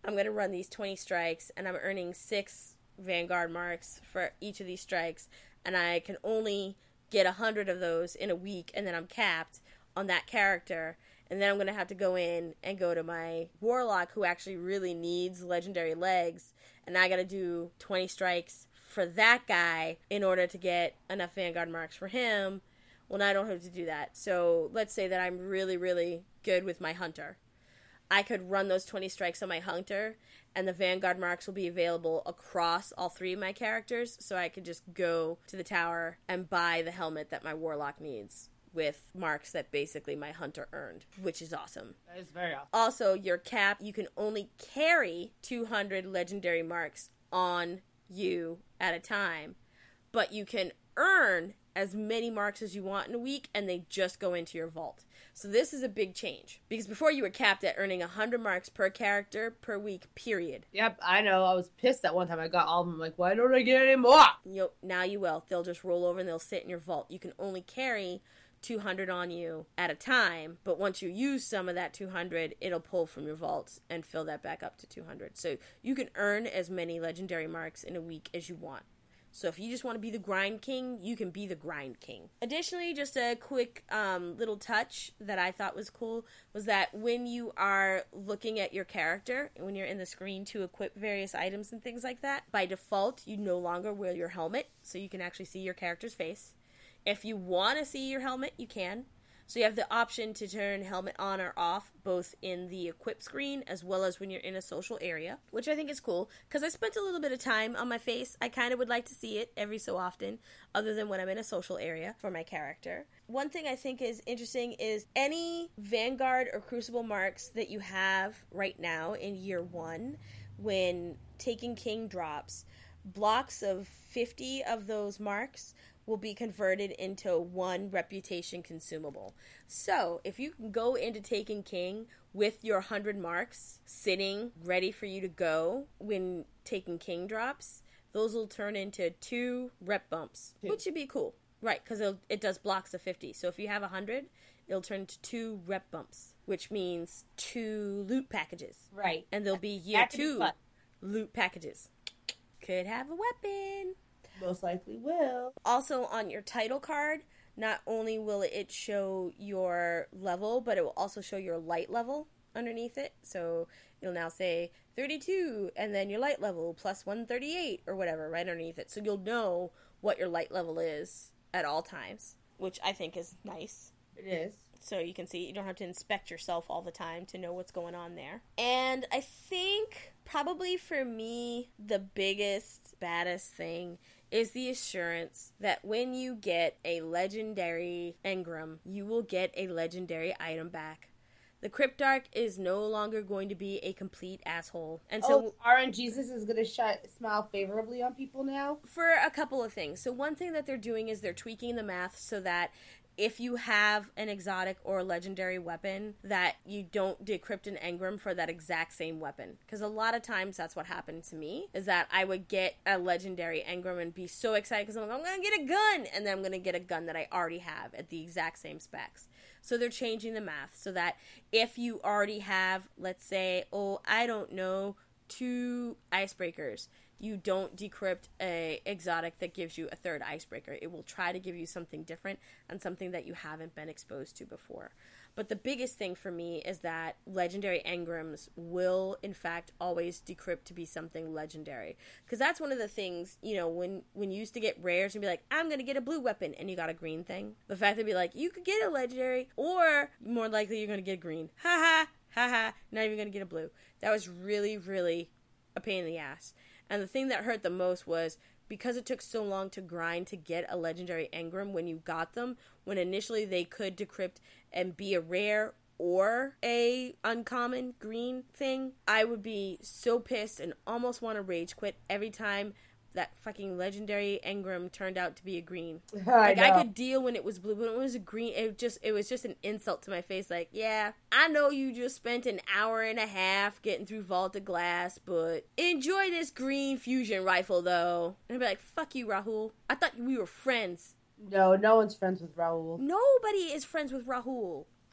I'm going to run these twenty strikes, and I'm earning six Vanguard marks for each of these strikes, and I can only get one hundred of those in a week, and then I'm capped on that character, and then I'm going to have to go in and go to my Warlock, who actually really needs legendary legs, and I got to do twenty strikes for that guy in order to get enough Vanguard marks for him. Well, now I don't have to do that. So let's say that I'm really, really good with my Hunter. I could run those twenty strikes on my Hunter, and the Vanguard marks will be available across all three of my characters, so I could just go to the tower and buy the helmet that my Warlock needs with marks that basically my Hunter earned, which is awesome. That is very awesome. Also, your cap, you can only carry two hundred legendary marks on you at a time, but you can earn as many marks as you want in a week, and they just go into your vault. So this is a big change, because before you were capped at earning one hundred marks per character per week, period. Yep, I know. I was pissed that one time I got all of them. Like, why don't I get any more? You now you will. They'll just roll over and they'll sit in your vault. You can only carry two hundred on you at a time, but once you use some of that two hundred, it'll pull from your vaults and fill that back up to two hundred. So you can earn as many legendary marks in a week as you want. So if you just want to be the grind king, you can be the grind king. Additionally, just a quick um, little touch that I thought was cool was that when you are looking at your character, when you're in the screen to equip various items and things like that, by default, you no longer wear your helmet, so you can actually see your character's face. If you want to see your helmet, you can. So you have the option to turn helmet on or off, both in the equip screen as well as when you're in a social area, which I think is cool, because I spent a little bit of time on my face. I kind of would like to see it every so often, other than when I'm in a social area for my character. One thing I think is interesting is any Vanguard or Crucible marks that you have right now in year one, when Taken King drops, blocks of fifty of those marks will be converted into one reputation consumable. So, if you can go into Taken King with your one hundred marks sitting ready for you to go when Taken King drops, those will turn into two rep bumps, which would be cool. Right, because it does blocks of fifty. So if you have one hundred, it'll turn into two rep bumps, which means two loot packages. Right. And there'll be year That could be two fun. loot packages. Could have a weapon. Most likely will. Also, on your title card, not only will it show your level, but it will also show your light level underneath it. So it'll now say thirty-two, and then your light level plus one thirty-eight, or whatever, right underneath it. So you'll know what your light level is at all times, which I think is nice. It is. So you can see, you don't have to inspect yourself all the time to know what's going on there. And I think probably for me, the biggest, baddest thing is the assurance that when you get a legendary engram, you will get a legendary item back. The Cryptarch is no longer going to be a complete asshole. And so oh, R N Jesus is going to sh- smile favorably on people now? For a couple of things. So one thing that they're doing is they're tweaking the math so that if you have an exotic or legendary weapon, that you don't decrypt an engram for that exact same weapon. Because a lot of times that's what happened to me, is that I would get a legendary engram and be so excited because I'm like, I'm going to get a gun! And then I'm going to get a gun that I already have at the exact same specs. So they're changing the math so that if you already have, let's say, oh, I don't know, two icebreakers, you don't decrypt a exotic that gives you a third icebreaker. It will try to give you something different and something that you haven't been exposed to before. But the biggest thing for me is that legendary engrams will, in fact, always decrypt to be something legendary. Because that's one of the things, you know, when, when you used to get rares and be like, I'm going to get a blue weapon, and you got a green thing. The fact that be like, you could get a legendary, or more likely you're going to get green. Ha ha, ha ha, not even going to get a blue. That was really, really a pain in the ass. And the thing that hurt the most was because it took so long to grind to get a legendary engram when you got them, when initially they could decrypt and be a rare or a uncommon green thing, I would be so pissed and almost want to rage quit every time that fucking legendary engram turned out to be a green. I Like, know. I could deal when it was blue, but when it was a green, it just it was just an insult to my face. Like, yeah, I know you just spent an hour and a half getting through Vaulted Glass, but enjoy this green fusion rifle, though. And I'd be like, fuck you, Rahul. I thought we were friends. No, no one's friends with Raul. Nobody is friends with Rahul.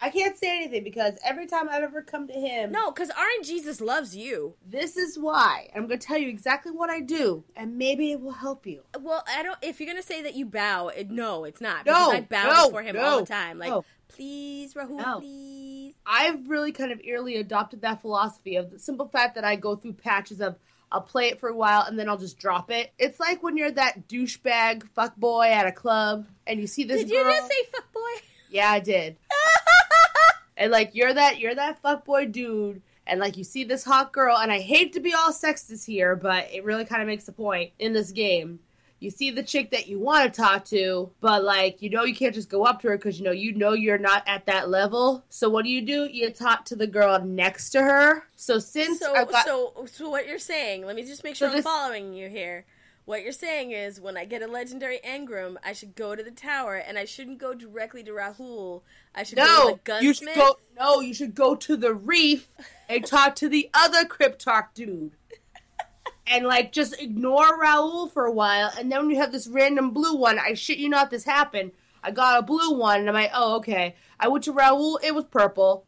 I can't say anything because every time I've ever come to him... No, because R N Jesus loves you. This is why. I'm going to tell you exactly what I do, and maybe it will help you. Well, I don't... If you're going to say that you bow, it, no, it's not. No, because I bow no, before him no, all the time. Like, no. please, Rahul, No. please. I've really kind of eerily adopted that philosophy of the simple fact that I go through patches of I'll play it for a while and then I'll just drop it. It's like when you're that douchebag fuckboy at a club and you see this Did girl. you just say fuckboy? Yeah, I did. And like you're that you're that fuckboy dude and like you see this hot girl, and I hate to be all sexist here, but it really kind of makes a point in this game. You see the chick that you want to talk to, but, like, you know you can't just go up to her because, you know, you know you're not at that level. So what do you do? You talk to the girl next to her. So since So, I've got... so, so what you're saying, let me just make sure So I'm this- following you here. What you're saying is when I get a legendary engram, I should go to the tower, and I shouldn't go directly to Rahul. I should go No, to the gunsmith. you should go, no, you should go to the reef and talk to the other Cryptarch dude. And, like, just ignore Raoul for a while, and then when you have this random blue one, I shit you not, this happened. I got a blue one, and I'm like, oh, okay. I went to Raoul, it was purple.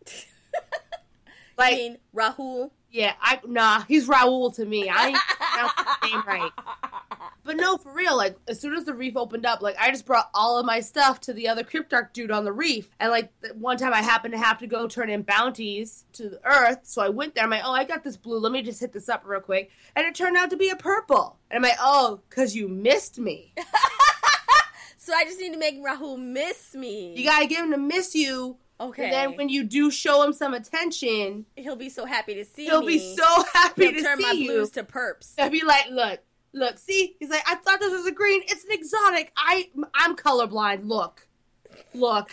Like, I mean, Rahul. yeah, I nah, he's Raoul to me. I ain't pronounced the name right. But no, for real, like, as soon as the reef opened up, like, I just brought all of my stuff to the other Cryptarch dude on the reef. And, like, one time I happened to have to go turn in bounties to the Earth, so I went there. I'm like, oh, I got this blue. Let me just hit this up real quick. And it turned out to be a purple. And I'm like, oh, because you missed me. So I just need to make Rahul miss me. You gotta get him to miss you. Okay. And then when you do show him some attention, He'll be so happy to see he'll me. be so happy He'll to turn see my you. blues to perps. He'll be like, look. Look, see? He's like, I thought this was a green. It's an exotic. I, I'm colorblind. Look. Look.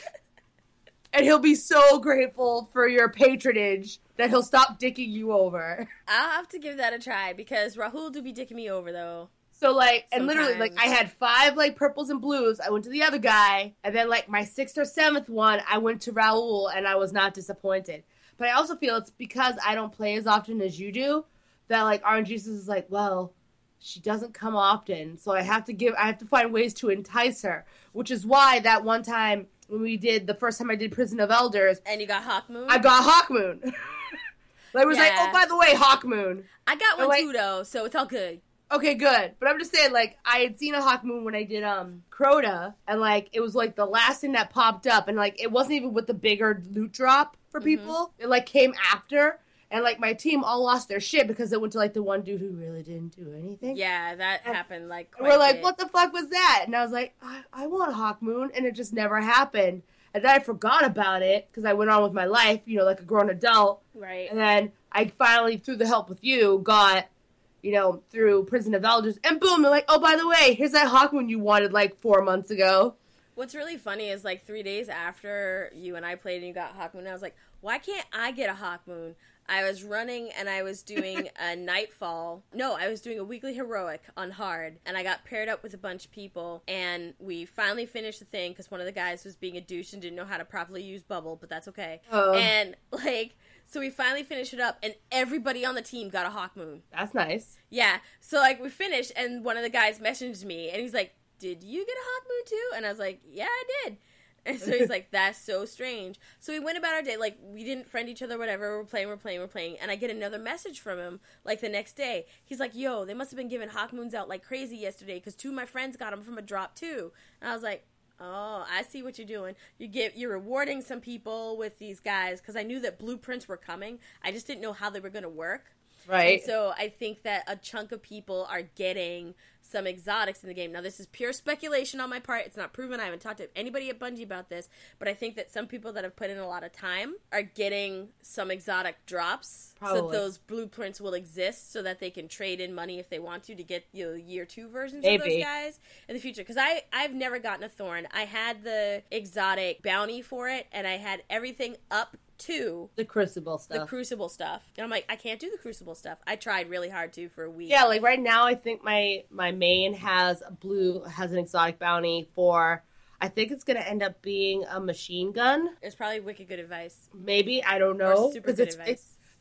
And he'll be so grateful for your patronage that he'll stop dicking you over. I'll have to give that a try because Rahul do be dicking me over though. So, like, and literally, like, I Sometimes. had five, like, purples and blues. I went to the other guy. And then, like, my sixth or seventh one, I went to Raoul, and I was not disappointed. But I also feel it's because I don't play as often as you do that, like, R N G is like, well... she doesn't come often, so I have to give. I have to find ways to entice her, which is why that one time when we did the first time I did Prison of Elders, And you got Hawkmoon? I got Hawkmoon. Like, it was like, Yeah. oh, by the way, Hawkmoon. I got one But, like- too though, so it's all good. Okay, good. But I'm just saying, like, I had seen a Hawkmoon when I did um Crota, and like it was like the last thing that popped up, and like it wasn't even with the bigger loot drop for people. It like came after. And, like, my team all lost their shit because it went to, like, the one dude who really didn't do anything. Yeah, that And- happened like And quite we're a like, bit. what the fuck was that? And I was like, I, I want a Hawkmoon. And it just never happened. And then I forgot about it because I went on with my life, you know, like a grown adult. Right. And then I finally, through the help with you, got, you know, through Prison of Elders. And boom, they're like, oh, by the way, here's that Hawkmoon you wanted, like, four months ago. What's really funny is like three days after you and I played and you got Hawkmoon, I was like, why can't I get a Hawkmoon? I was running and I was doing a nightfall. No, I was doing a weekly heroic on hard, and I got paired up with a bunch of people, and we finally finished the thing because one of the guys was being a douche and didn't know how to properly use bubble, but that's okay. Oh. And like, so we finally finished it up, and everybody on the team got a Hawkmoon. That's nice. Yeah, so like we finished, and one of the guys messaged me, and he's like, "Did you get a Hawkmoon too?" And I was like, "Yeah, I did." And so he's like, that's so strange. So we went about our day, like, we didn't friend each other, whatever, we're playing, we're playing, we're playing, and I get another message from him, like, the next day. He's like, yo, they must have been giving Hawkmoons out like crazy yesterday, because two of my friends got them from a drop, too. And I was like, oh, I see what you're doing. You get, you're rewarding some people with these guys, because I knew that blueprints were coming. I just didn't know how they were going to work. Right. And so I think that a chunk of people are getting some exotics in the game. Now, this is pure speculation on my part. It's not proven. I haven't talked to anybody at Bungie about this. But I think that some people that have put in a lot of time are getting some exotic drops. So Probably. that those blueprints will exist so that they can trade in money if they want to to get, you know, year two versions of Maybe. those guys in the future. Because I, I've never gotten a Thorn. I had the exotic bounty for it, and I had everything up to The Crucible the stuff. Crucible stuff. And I'm like, I can't do the Crucible stuff. I tried really hard to for a week. Yeah, like right now, I think my my main has a blue has an exotic bounty for. I think it's gonna end up being a machine gun. It's probably wicked good advice. Maybe I don't Or know super because good it's, advice. it's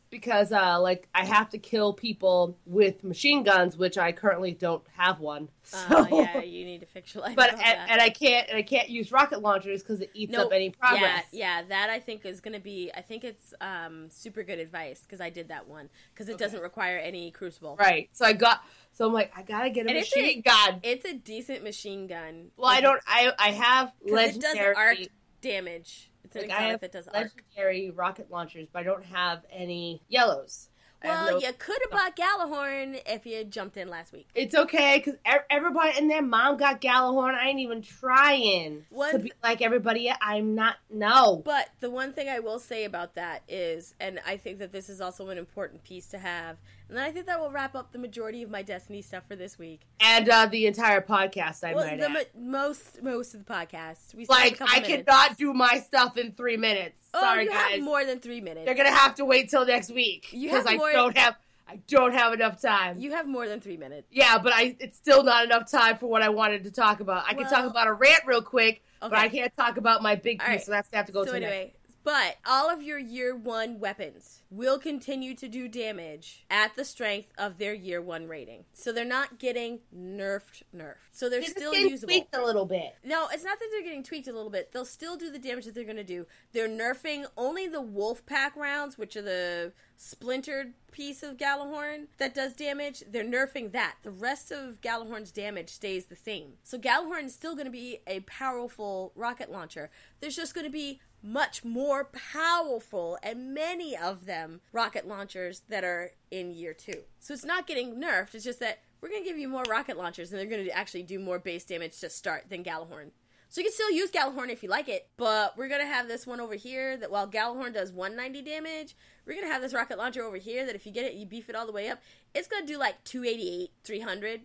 because uh, like I have to kill people with machine guns, which I currently don't have one. So. Uh, yeah, you need to fix your life. But about and, that. and I can't and I can't use rocket launchers because it eats Nope. up any progress. Yeah, yeah, that I think is going to be. I think it's um, super good advice because I did that one because it Okay. doesn't require any crucible. Right. So I got. So I'm like, I gotta get a And it's machine a- gun. It's a decent machine gun. Well, I don't. I I have 'Cause it does legendary. arc damage. It's an like, I exotic have that does arc. legendary rocket launchers, but I don't have any yellows. I have Well, no- you could have bought Galahorn if you jumped in last week. It's okay because everybody and their mom got Galahorn. I ain't even trying What- to be like everybody. I'm not. No. But the one thing I will say about that is, and I think that this is also an important piece to have, and then I think that will wrap up the majority of my Destiny stuff for this week. And uh, the entire podcast, I Well, might the add. mo- most most of the podcast. We still have a Like, couple I minutes. cannot do my stuff in three minutes. Oh, Sorry, you guys. have more than three minutes. They're gonna have to wait till next week You because have I more- don't have. I don't have enough time. You have more than three minutes. Yeah, but I it's still not enough time for what I wanted to talk about. I can talk Well- about a rant real quick, but Okay. I can't talk about my big piece, All right. so that's gonna have to go So to next. anyway, but all of your year one weapons will continue to do damage at the strength of their year one rating. So they're not getting nerfed, nerfed. So they're It's still getting usable. tweaked a little bit. No, it's not that they're getting tweaked a little bit. They'll still do the damage that they're going to do. They're nerfing only the wolf pack rounds, which are the splintered piece of Galahorn that does damage. They're nerfing that. The rest of Galahorn's damage stays the same. So Galahorn is still going to be a powerful rocket launcher. There's just going to be much more powerful and many of them rocket launchers that are in year two. So it's not getting nerfed. It's just that we're going to give you more rocket launchers and they're going to actually do more base damage to start than Galahorn. So you can still use Galahorn if you like it, but we're going to have this one over here that while Galahorn does one ninety damage, we're going to have this rocket launcher over here that if you get it, you beef it all the way up, it's going to do like two eighty-eight, three hundred.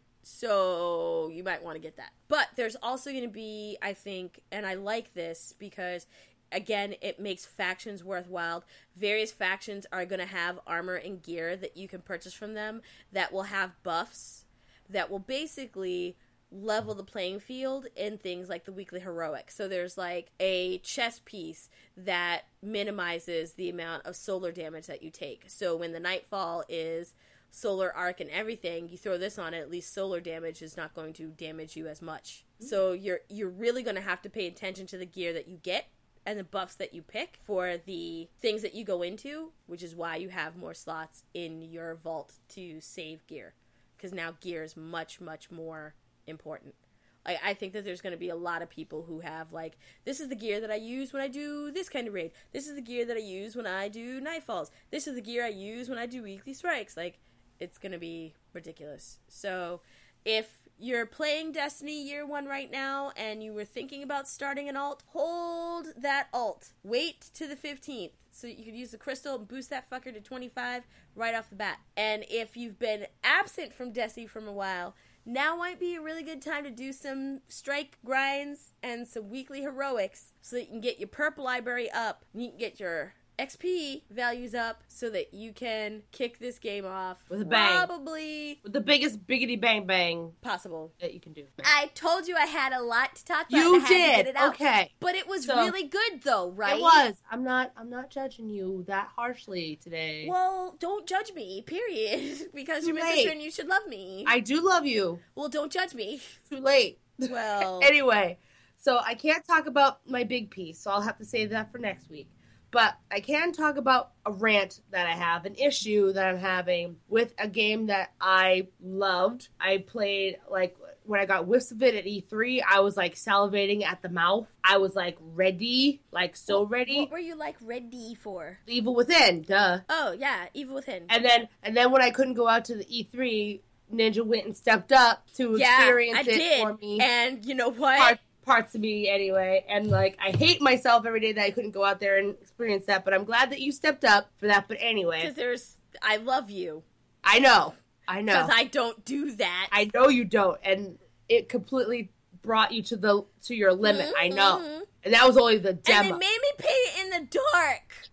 So you might want to get that. But there's also going to be, I think, and I like this because again, it makes factions worthwhile. Various factions are going to have armor and gear that you can purchase from them that will have buffs that will basically level the playing field in things like the weekly heroic. So there's like a chest piece that minimizes the amount of solar damage that you take. So when the nightfall is solar arc and everything, you throw this on it, at least solar damage is not going to damage you as much. So you're you're really going to have to pay attention to the gear that you get and the buffs that you pick for the things that you go into, which is why you have more slots in your vault to save gear. Because now gear is much, much more important. Like, I think that there's going to be a lot of people who have, like, this is the gear that I use when I do this kind of raid. This is the gear that I use when I do nightfalls. This is the gear I use when I do weekly strikes. Like, it's going to be ridiculous. So, if you're playing Destiny Year one right now and you were thinking about starting an alt, hold that alt. Wait to the fifteenth so you could use the crystal and boost that fucker to twenty-five right off the bat. And if you've been absent from Destiny for a while, now might be a really good time to do some strike grinds and some weekly heroics so that you can get your perp library up and you can get your X P values up so that you can kick this game off With a bang. probably With the biggest biggity bang bang possible. that you can do. I told you I had a lot to talk about. You and I had to did. get it out. Okay. But it was So- really good though, right? It was. I'm not. I'm not judging you that harshly today. Well, don't judge me, period. Because you're my Too sister late. and you should love me. I do love you. Well, don't judge me. Too late. Well, Anyway, so I can't talk about my big piece, so I'll have to save that for next week. But I can talk about a rant that I have, an issue that I'm having with a game that I loved. I played, like, when I got whiffs of it at E three, I was, like, salivating at the mouth. I was, like, ready, like, so ready. what were you like ready for? Evil Within, duh. Oh yeah, Evil Within. And then, and then when I couldn't go out to the E three, Ninja went and stepped up to yeah, experience I it did. for me. And you know what? Part, parts of me anyway, and like I hate myself every day that I couldn't go out there and experience that, but I'm glad that you stepped up for that. But anyway, Because there's, I love you. I know, I know, Because I don't do that. I know you don't, and it completely brought you to the to your limit. I know, Mhm. and that was only the And demo. they made me play it in the dark.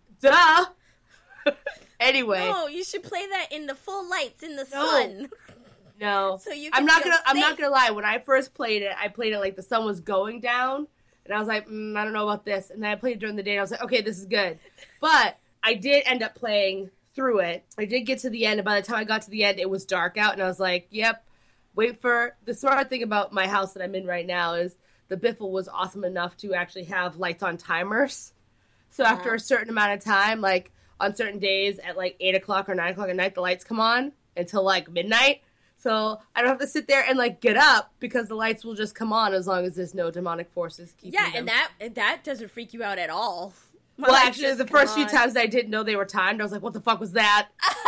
Duh. Anyway, No, you should play that in the full lights in the No. sun. no, So you can I'm not feel gonna. I'm not safe. gonna lie. When I first played it, I played it like the sun was going down, and I was like, mm, I don't know about this. And then I played it during the day, and I was like, okay, this is good. But I did end up playing through it. I did get to the end, and by the time I got to the end, it was dark out, and I was like, yep, wait for... The smart thing about my house that I'm in right now is the Biffle was awesome enough to actually have lights on timers. So uh-huh. after a certain amount of time, like on certain days at like eight o'clock or nine o'clock at night, the lights come on until like midnight. So I don't have to sit there and like get up because the lights will just come on as long as there's no demonic forces keeping yeah, them. and that that doesn't freak you out at all. My well, actually, the first on. few times I didn't know they were timed, I was like, what the fuck was that?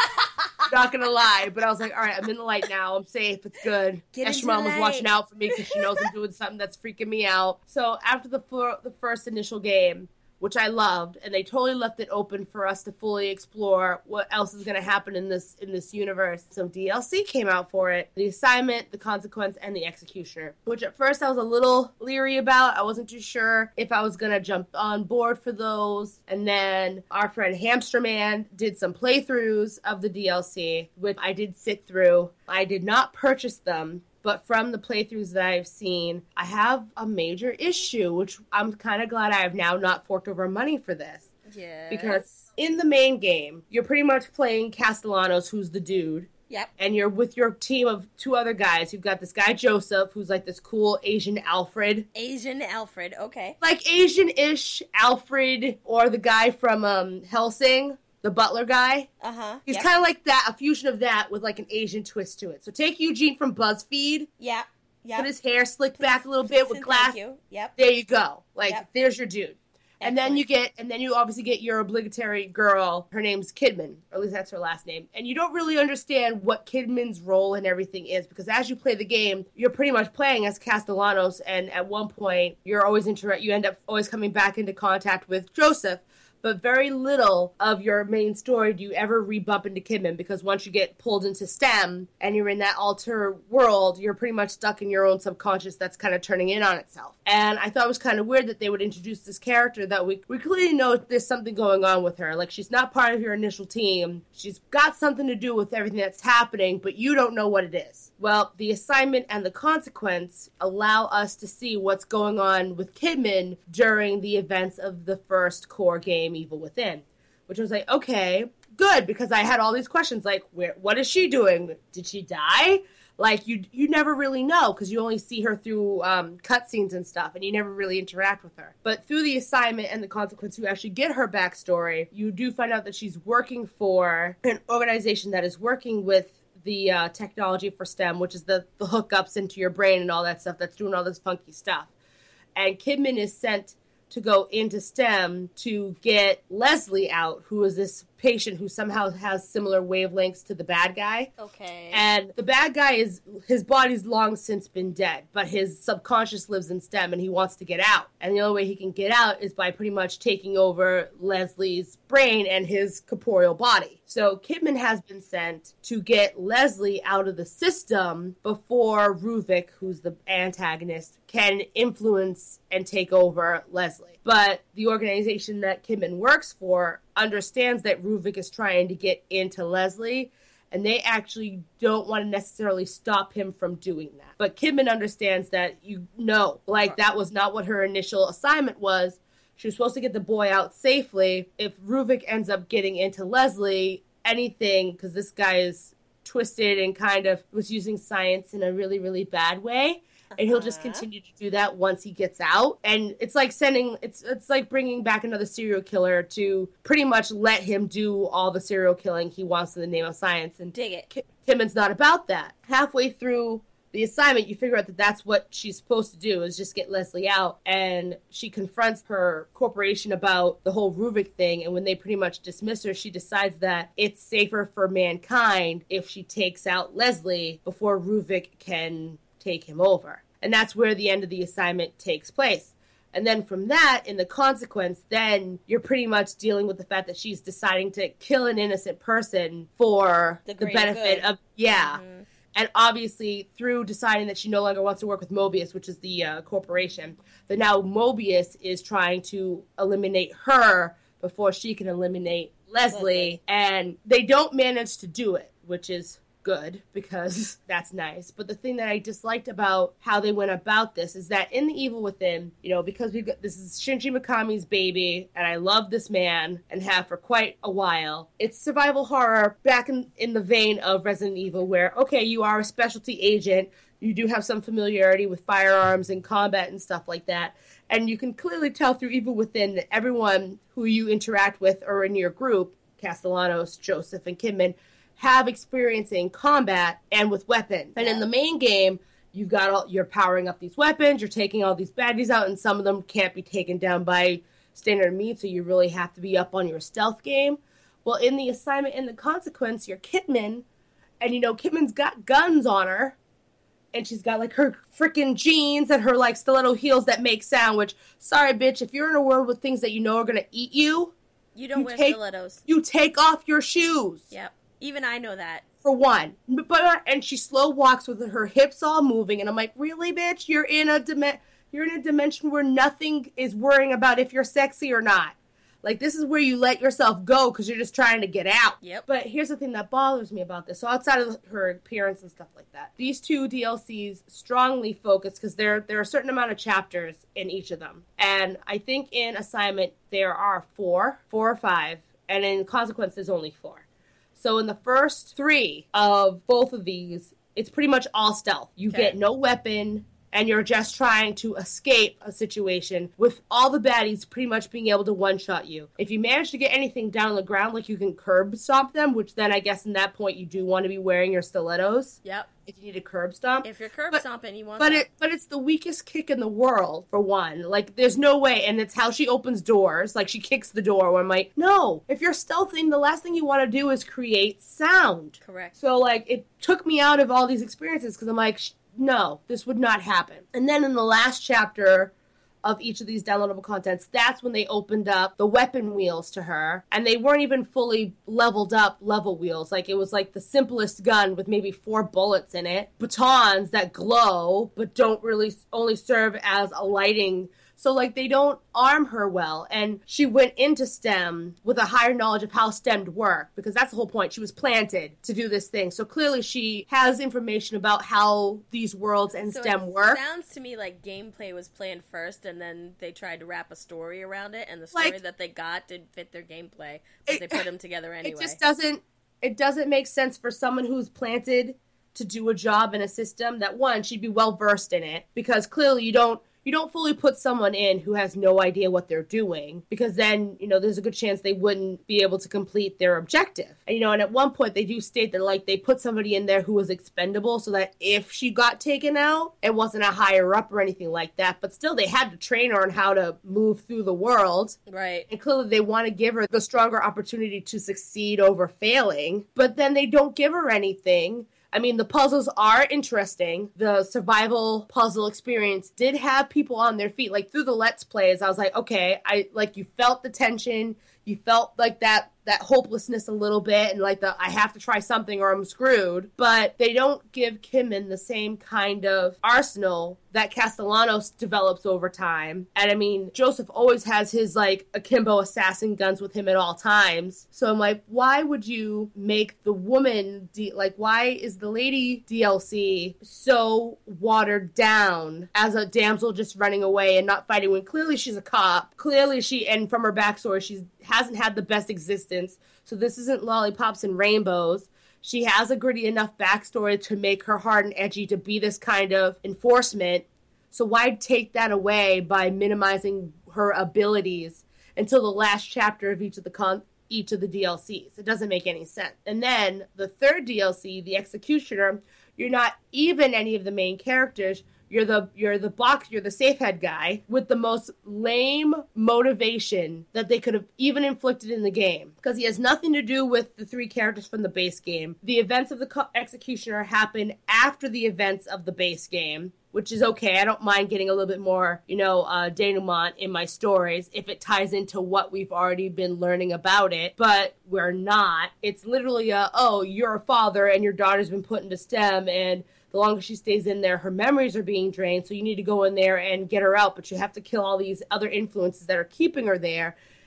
Not gonna lie, but I was like, all right, I'm in the light now. I'm safe. It's good. Eshmael was watching out for me because she knows I'm doing something that's freaking me out. So after the fir- the first initial game, which I loved, and they totally left it open for us to fully explore what else is going to happen in this in this universe. Some D L C came out for it. The Assignment, The Consequence, and The Executioner, which at first I was a little leery about. I wasn't too sure if I was going to jump on board for those. And then our friend Hamsterman did some playthroughs of the D L C, which I did sit through. I did not purchase them. But from the playthroughs that I've seen, I have a major issue, which I'm kind of glad I have now not forked over money for this. Yes. Because in the main game, you're pretty much playing Castellanos, who's the dude. Yep. And you're with your team of two other guys. You've got this guy, Joseph, who's like this cool Asian Alfred. Asian Alfred, okay. Like Asian-ish Alfred, or the guy from um, Hellsing. The butler guy. Uh-huh. He's yep. kind of like that, a fusion of that with like an Asian twist to it. So take Eugene from BuzzFeed. Yeah. Yeah. Put his hair slicked back a little bit with glass. Thank you. Yep. There you go. Like, yep. there's your dude. And then you get, and then you obviously get your obligatory girl. Her name's Kidman, or at least that's her last name. And you don't really understand what Kidman's role and everything is, because as you play the game, you're pretty much playing as Castellanos, and at one point, you're always inter- you end up always coming back into contact with Joseph. But very little of your main story do you ever re-bump into Kidman, because once you get pulled into STEM and you're in that alter world, you're pretty much stuck in your own subconscious that's kind of turning in on itself. And I thought it was kind of weird that they would introduce this character that we, we clearly know there's something going on with her. Like, she's not part of your initial team. She's got something to do with everything that's happening, but you don't know what it is. Well, the Assignment and the Consequence allow us to see what's going on with Kidman during the events of the first core game, Evil Within, which was like, okay, good, because I had all these questions like, where, what is she doing? Did she die? Like, you you never really know, because you only see her through um, cutscenes and stuff, and you never really interact with her. But through the Assignment and the Consequence, you actually get her backstory. You do find out that she's working for an organization that is working with the uh, technology for STEM, which is the, the hookups into your brain and all that stuff that's doing all this funky stuff. And Kidman is sent to go into STEM to get Leslie out, who is this patient who somehow has similar wavelengths to the bad guy. Okay. And the bad guy is, his body's long since been dead, but his subconscious lives in STEM and he wants to get out. And the only way he can get out is by pretty much taking over Leslie's brain and his corporeal body. So Kidman has been sent to get Leslie out of the system before Ruvik, who's the antagonist, can influence and take over Leslie. But the organization that Kidman works for understands that Ruvik is trying to get into Leslie, and they actually don't want to necessarily stop him from doing that. But Kidman understands that, you know, like, that was not what her initial assignment was. She was supposed to get the boy out safely. If Ruvik ends up getting into Leslie, anything, because this guy is twisted and kind of was using science in a really, really bad way. And he'll just continue to do that once he gets out. And it's like sending, it's it's like bringing back another serial killer to pretty much let him do all the serial killing he wants in the name of science. And dig it. K- Kidman's not about that. Halfway through the assignment, you figure out that that's what she's supposed to do, is just get Leslie out. And she confronts her corporation about the whole Ruvik thing. And when they pretty much dismiss her, she decides that it's safer for mankind if she takes out Leslie before Ruvik can take him over. And that's where the end of the assignment takes place. And then from that, in the Consequence, then you're pretty much dealing with the fact that she's deciding to kill an innocent person for the, the benefit good. of, yeah. Mm-hmm. And obviously, through deciding that she no longer wants to work with Mobius, which is the uh, corporation, that now Mobius is trying to eliminate her before she can eliminate Leslie. Leslie. And they don't manage to do it, which is good because that's nice. But the thing that I disliked about how they went about this is that in The Evil Within, you know, because we've got, this is Shinji Mikami's baby, and I love this man and have for quite a while. It's survival horror back in, in the vein of Resident Evil where, okay, you are a specialty agent, you do have some familiarity with firearms and combat and stuff like that. And you can clearly tell through Evil Within that everyone who you interact with or in your group, Castellanos, Joseph, and Kidman, have experience in combat and with weapons. And in the main game, you've got all, you're powering up these weapons, you're taking all these baddies out, and some of them can't be taken down by standard means, so you really have to be up on your stealth game. Well, in the assignment and the consequence, you're Kidman, and you know, Kidman's got guns on her, and she's got, like, her freaking jeans and her, like, stiletto heels that make sound, which, sorry, bitch, if you're in a world with things that you know are going to eat you... You don't you wear take, stilettos. You take off your shoes. Yep. Even I know that. For one. But, and she slow walks with her hips all moving, and I'm like, really, bitch? You're in a dim- You're in a dimension where nothing is worrying about if you're sexy or not. Like, this is where you let yourself go because you're just trying to get out. Yep. But here's the thing that bothers me about this. So outside of her appearance and stuff like that, these two D L Cs strongly focus because there, there are a certain amount of chapters in each of them. And I think in Assignment there are four, four or five, and in Consequence there's only four. So in the first three of both of these, it's pretty much all stealth. You Okay. get no weapon, and you're just trying to escape a situation with all the baddies pretty much being able to one-shot you. If you manage to get anything down on the ground, like you can curb stomp them, which then I guess in that point you do want to be wearing your stilettos. Yep. If you need a curb stomp. If you're curb But- stomping, you want But that. it, but it's the weakest kick in the world, for one. Like, there's no way, and it's how she opens doors. Like, she kicks the door, where I'm like, no, if you're stealthing, the last thing you want to do is create sound. Correct. So, like, it took me out of all these experiences, because I'm like, sh- no, this would not happen. And then in the last chapter of each of these downloadable contents, that's when they opened up the weapon wheels to her, and they weren't even fully leveled up level wheels. Like, it was like the simplest gun with maybe four bullets in it, batons that glow but don't really only serve as a lighting. So, like, they don't arm her well. And she went into STEM with a higher knowledge of how STEM worked, because that's the whole point. She was planted to do this thing. So clearly she has information about how these worlds and So STEM it work. sounds to me like gameplay was planned first, and then they tried to wrap a story around it, and the story Like- that they got didn't fit their gameplay, but It- they put them together anyway. It just doesn't, it doesn't make sense for someone who's planted to do a job in a system that, one, she'd be well versed in it, because clearly you don't, you don't fully put someone in who has no idea what they're doing, because then, you know, there's a good chance they wouldn't be able to complete their objective. And, you know, and at one point they do state that, like, they put somebody in there who was expendable so that if she got taken out, it wasn't a higher up or anything like that. But still, they had to train her on how to move through the world. Right. And clearly they want to give her the stronger opportunity to succeed over failing. But then they don't give her anything. I mean, the puzzles are interesting. The survival puzzle experience did have people on their feet. Like, through the Let's Plays, I was like, okay, I like, you felt the tension. You felt like that that hopelessness a little bit, and like the I have to try something or I'm screwed. But they don't give Kidman the same kind of arsenal that Castellanos develops over time. And I mean, Joseph always has his like akimbo assassin guns with him at all times. So I'm like, why would you make the woman D- like why is the lady D L C so watered down as a damsel just running away and not fighting when clearly she's a cop? Clearly she, and from her backstory, she's hasn't had the best existence. So this isn't lollipops and rainbows. She has a gritty enough backstory to make her hard and edgy to be this kind of enforcement. So why take that away by minimizing her abilities until the last chapter of each of the con- each of the D L Cs? It doesn't make any sense. And then the third D L C, the Executioner, you're not even any of the main characters. You're the you're the box you're the safe head guy with the most lame motivation that they could have even inflicted in the game, because he has nothing to do with the three characters from the base game. The events of the co- Executioner happen after the events of the base game, which is okay. I don't mind getting a little bit more, you know, uh, denouement in my stories if it ties into what we've already been learning about it, but we're not. It's literally a, oh, you're a father and your daughter's been put into STEM, and the longer she stays in there, her memories are being drained, so you need to go in there and get her out, but you have to kill all these other influences that are keeping her there.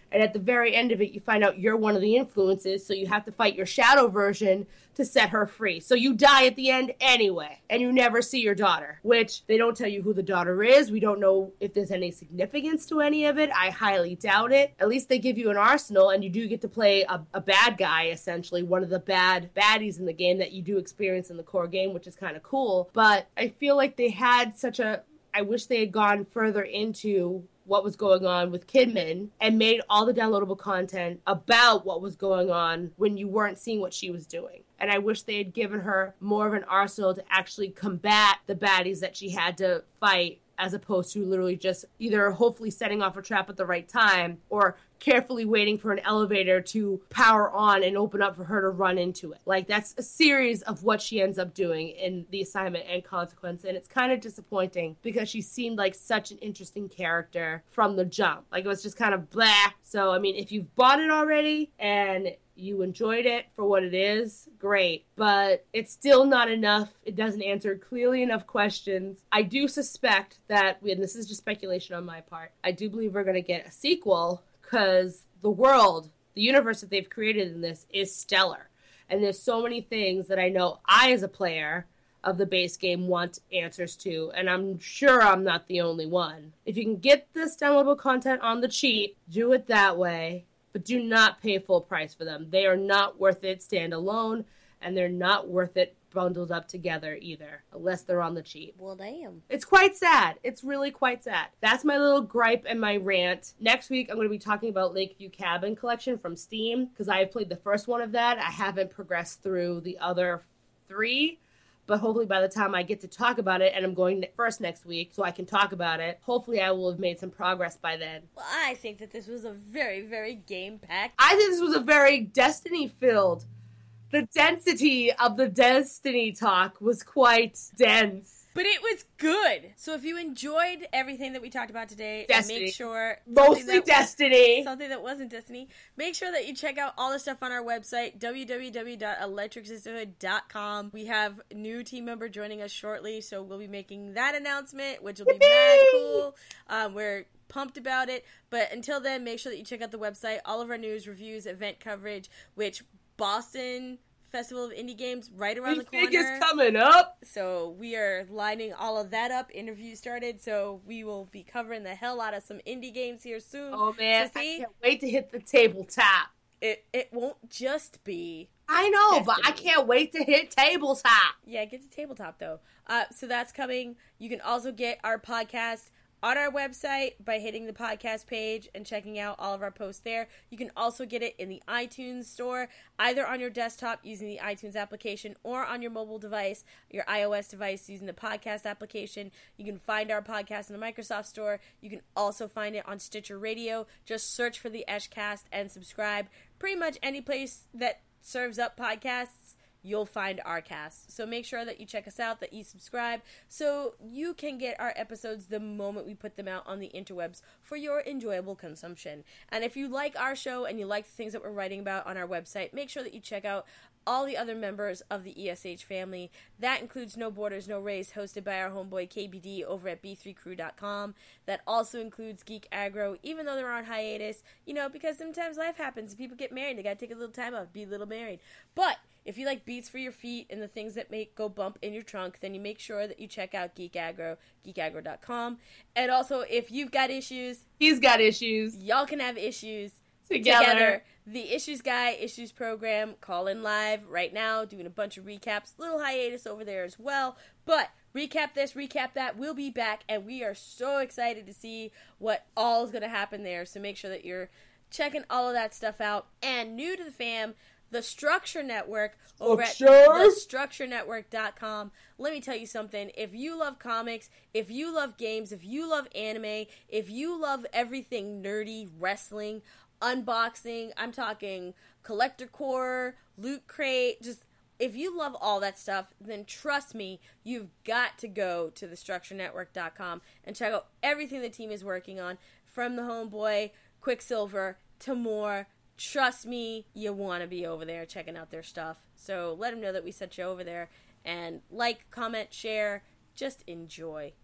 And at the very end of it, you find out you're one of the influences, so you have to fight your shadow version to set her free. So you die at the end anyway, and you never see your daughter, which they don't tell you who the daughter is. We don't know if there's any significance to any of it. I highly doubt it. At least they give you an arsenal, and you do get to play a, a bad guy, essentially, one of the bad baddies in the game that you do experience in the core game, which is kind of cool. But I feel like they had such a... I wish they had gone further into what was going on with Kidman and made all the downloadable content about what was going on when you weren't seeing what she was doing. And I wish they had given her more of an arsenal to actually combat the baddies that she had to fight, as opposed to literally just either hopefully setting off a trap at the right time or carefully waiting for an elevator to power on and open up for her to run into it. Like, that's a series of what she ends up doing in The Assignment and Consequence, and it's kind of disappointing because she seemed like such an interesting character from the jump. Like, it was just kind of blah. So, I mean, if you've bought it already and you enjoyed it for what it is, great. But it's still not enough. It doesn't answer clearly enough questions. I do suspect that, and this is just speculation on my part, I do believe we're going to get a sequel because the world, the universe that they've created in this is stellar. And there's so many things that I know I, as a player of the base game, want answers to, and I'm sure I'm not the only one. If you can get this downloadable content on the cheap, do it that way. But do not pay full price for them. They are not worth it standalone, and they're not worth it bundled up together either, unless they're on the cheap. Well, damn. It's quite sad. It's really quite sad. That's my little gripe and my rant. Next week, I'm going to be talking about Lakeview Cabin Collection from Steam, because I have played the first one of that. I haven't progressed through the other three. But hopefully by the time I get to talk about it, and I'm going first next week, so I can talk about it, hopefully I will have made some progress by then. Well, I think that this was a very, very game-packed... I think this was a very Destiny-filled. The density of the Destiny talk was quite dense. But it was good. So if you enjoyed everything that we talked about today, Destiny. make sure... Mostly Destiny. Was, something that wasn't Destiny. Make sure that you check out all the stuff on our website, w w w dot electric sisterhood dot com. We have a new team member joining us shortly, so we'll be making that announcement, which will be mad cool. Um, we're pumped about it. But until then, make sure that you check out the website, all of our news, reviews, event coverage, which Boston Festival of Indie Games right around we the corner. think it's coming up. So we are lining all of that up. Interviews started, so we will be covering the hell out of some indie games here soon. Oh man, so see, I can't wait to hit the tabletop. It it won't just be I know, Destiny. but I can't wait to hit tabletop. Yeah, get to tabletop though. Uh, so that's coming. You can also get our podcast on our website by hitting the podcast page and checking out all of our posts there. You can also get it in the iTunes store, either on your desktop using the iTunes application or on your mobile device, your iOS device using the podcast application. You can find our podcast in the Microsoft Store. You can also find it on Stitcher Radio. Just search for the Eshcast and subscribe. Pretty much any place that serves up podcasts, you'll find our cast. So make sure that you check us out, that you subscribe, so you can get our episodes the moment we put them out on the interwebs for your enjoyable consumption. And if you like our show and you like the things that we're writing about on our website, make sure that you check out all the other members of the E S H family. That includes No Borders, No Race, hosted by our homeboy K B D over at b three crew dot com. That also includes Geek Aggro, even though they're on hiatus, you know, because sometimes life happens. People get married. They gotta take a little time off, be a little married. But if you like beats for your feet and the things that make go bump in your trunk, then you make sure that you check out Geek Aggro, geek aggro dot com. And also, if you've got issues, he's got issues. Y'all can have issues together. together. The Issues Guy Issues Program, call in live right now, doing a bunch of recaps. Little hiatus over there as well. But recap this, recap that. We'll be back, and we are so excited to see what all is going to happen there. So make sure that you're checking all of that stuff out. And new to the fam, the Structure Network over at the structure network dot com. Let me tell you something. If you love comics, if you love games, if you love anime, if you love everything nerdy, wrestling, unboxing, I'm talking collector core, loot crate, just if you love all that stuff, then trust me, you've got to go to the structure network dot com and check out everything the team is working on, from the homeboy Quicksilver to more. Trust me, you want to be over there checking out their stuff. So let them know that we sent you over there, and like, comment, share, just enjoy.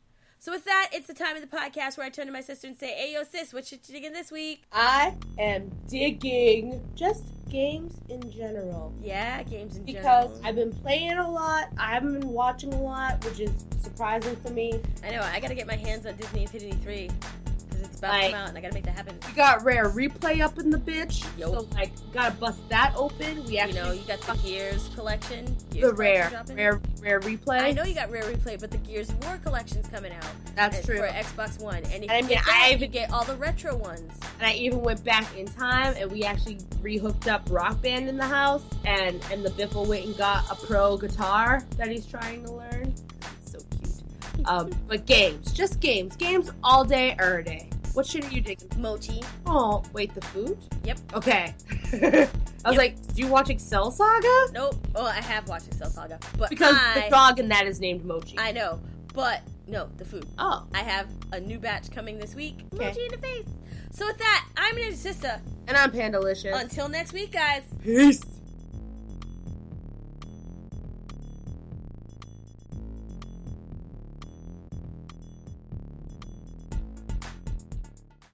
So with that, it's the time of the podcast where I turn to my sister and say, hey, yo, sis, what shit you digging this week? I am digging just games in general. Yeah, games in because general. Because I've been playing a lot. I haven't been watching a lot, which is surprising for me. I know. I got to get my hands on Disney Infinity three. Because it's about like, to come out, and I got to make that happen. We got Rare Replay up in the bitch. Yo. So, like, gotta bust that open. We actually... You know, you got the Gears collection. Gears the Rare. collection Rare Rare Replay. I know you got Rare Replay, but the Gears of War collection's coming out. That's and true. For Xbox One. And if and I you mean, get that, I you even, get all the retro ones. And I even went back in time, and we actually re-hooked up Rock Band in the house, and, and the Biffle went and got a pro guitar that he's trying to learn. So cute. Um, but games. Just games. Games all day, every day. What shit are you digging? Mochi. Oh, wait, the food? Yep. Okay. I was Yep. like, did you watch Excel Saga? Nope. Oh, I have watched Excel Saga. But Because I, the dog in that is named Mochi. I know. But, no, the food. Oh. I have a new batch coming this week. Okay. Mochi in the face. So with that, I'm Ninja Sister. And I'm Pandalicious. Until next week, guys. Peace.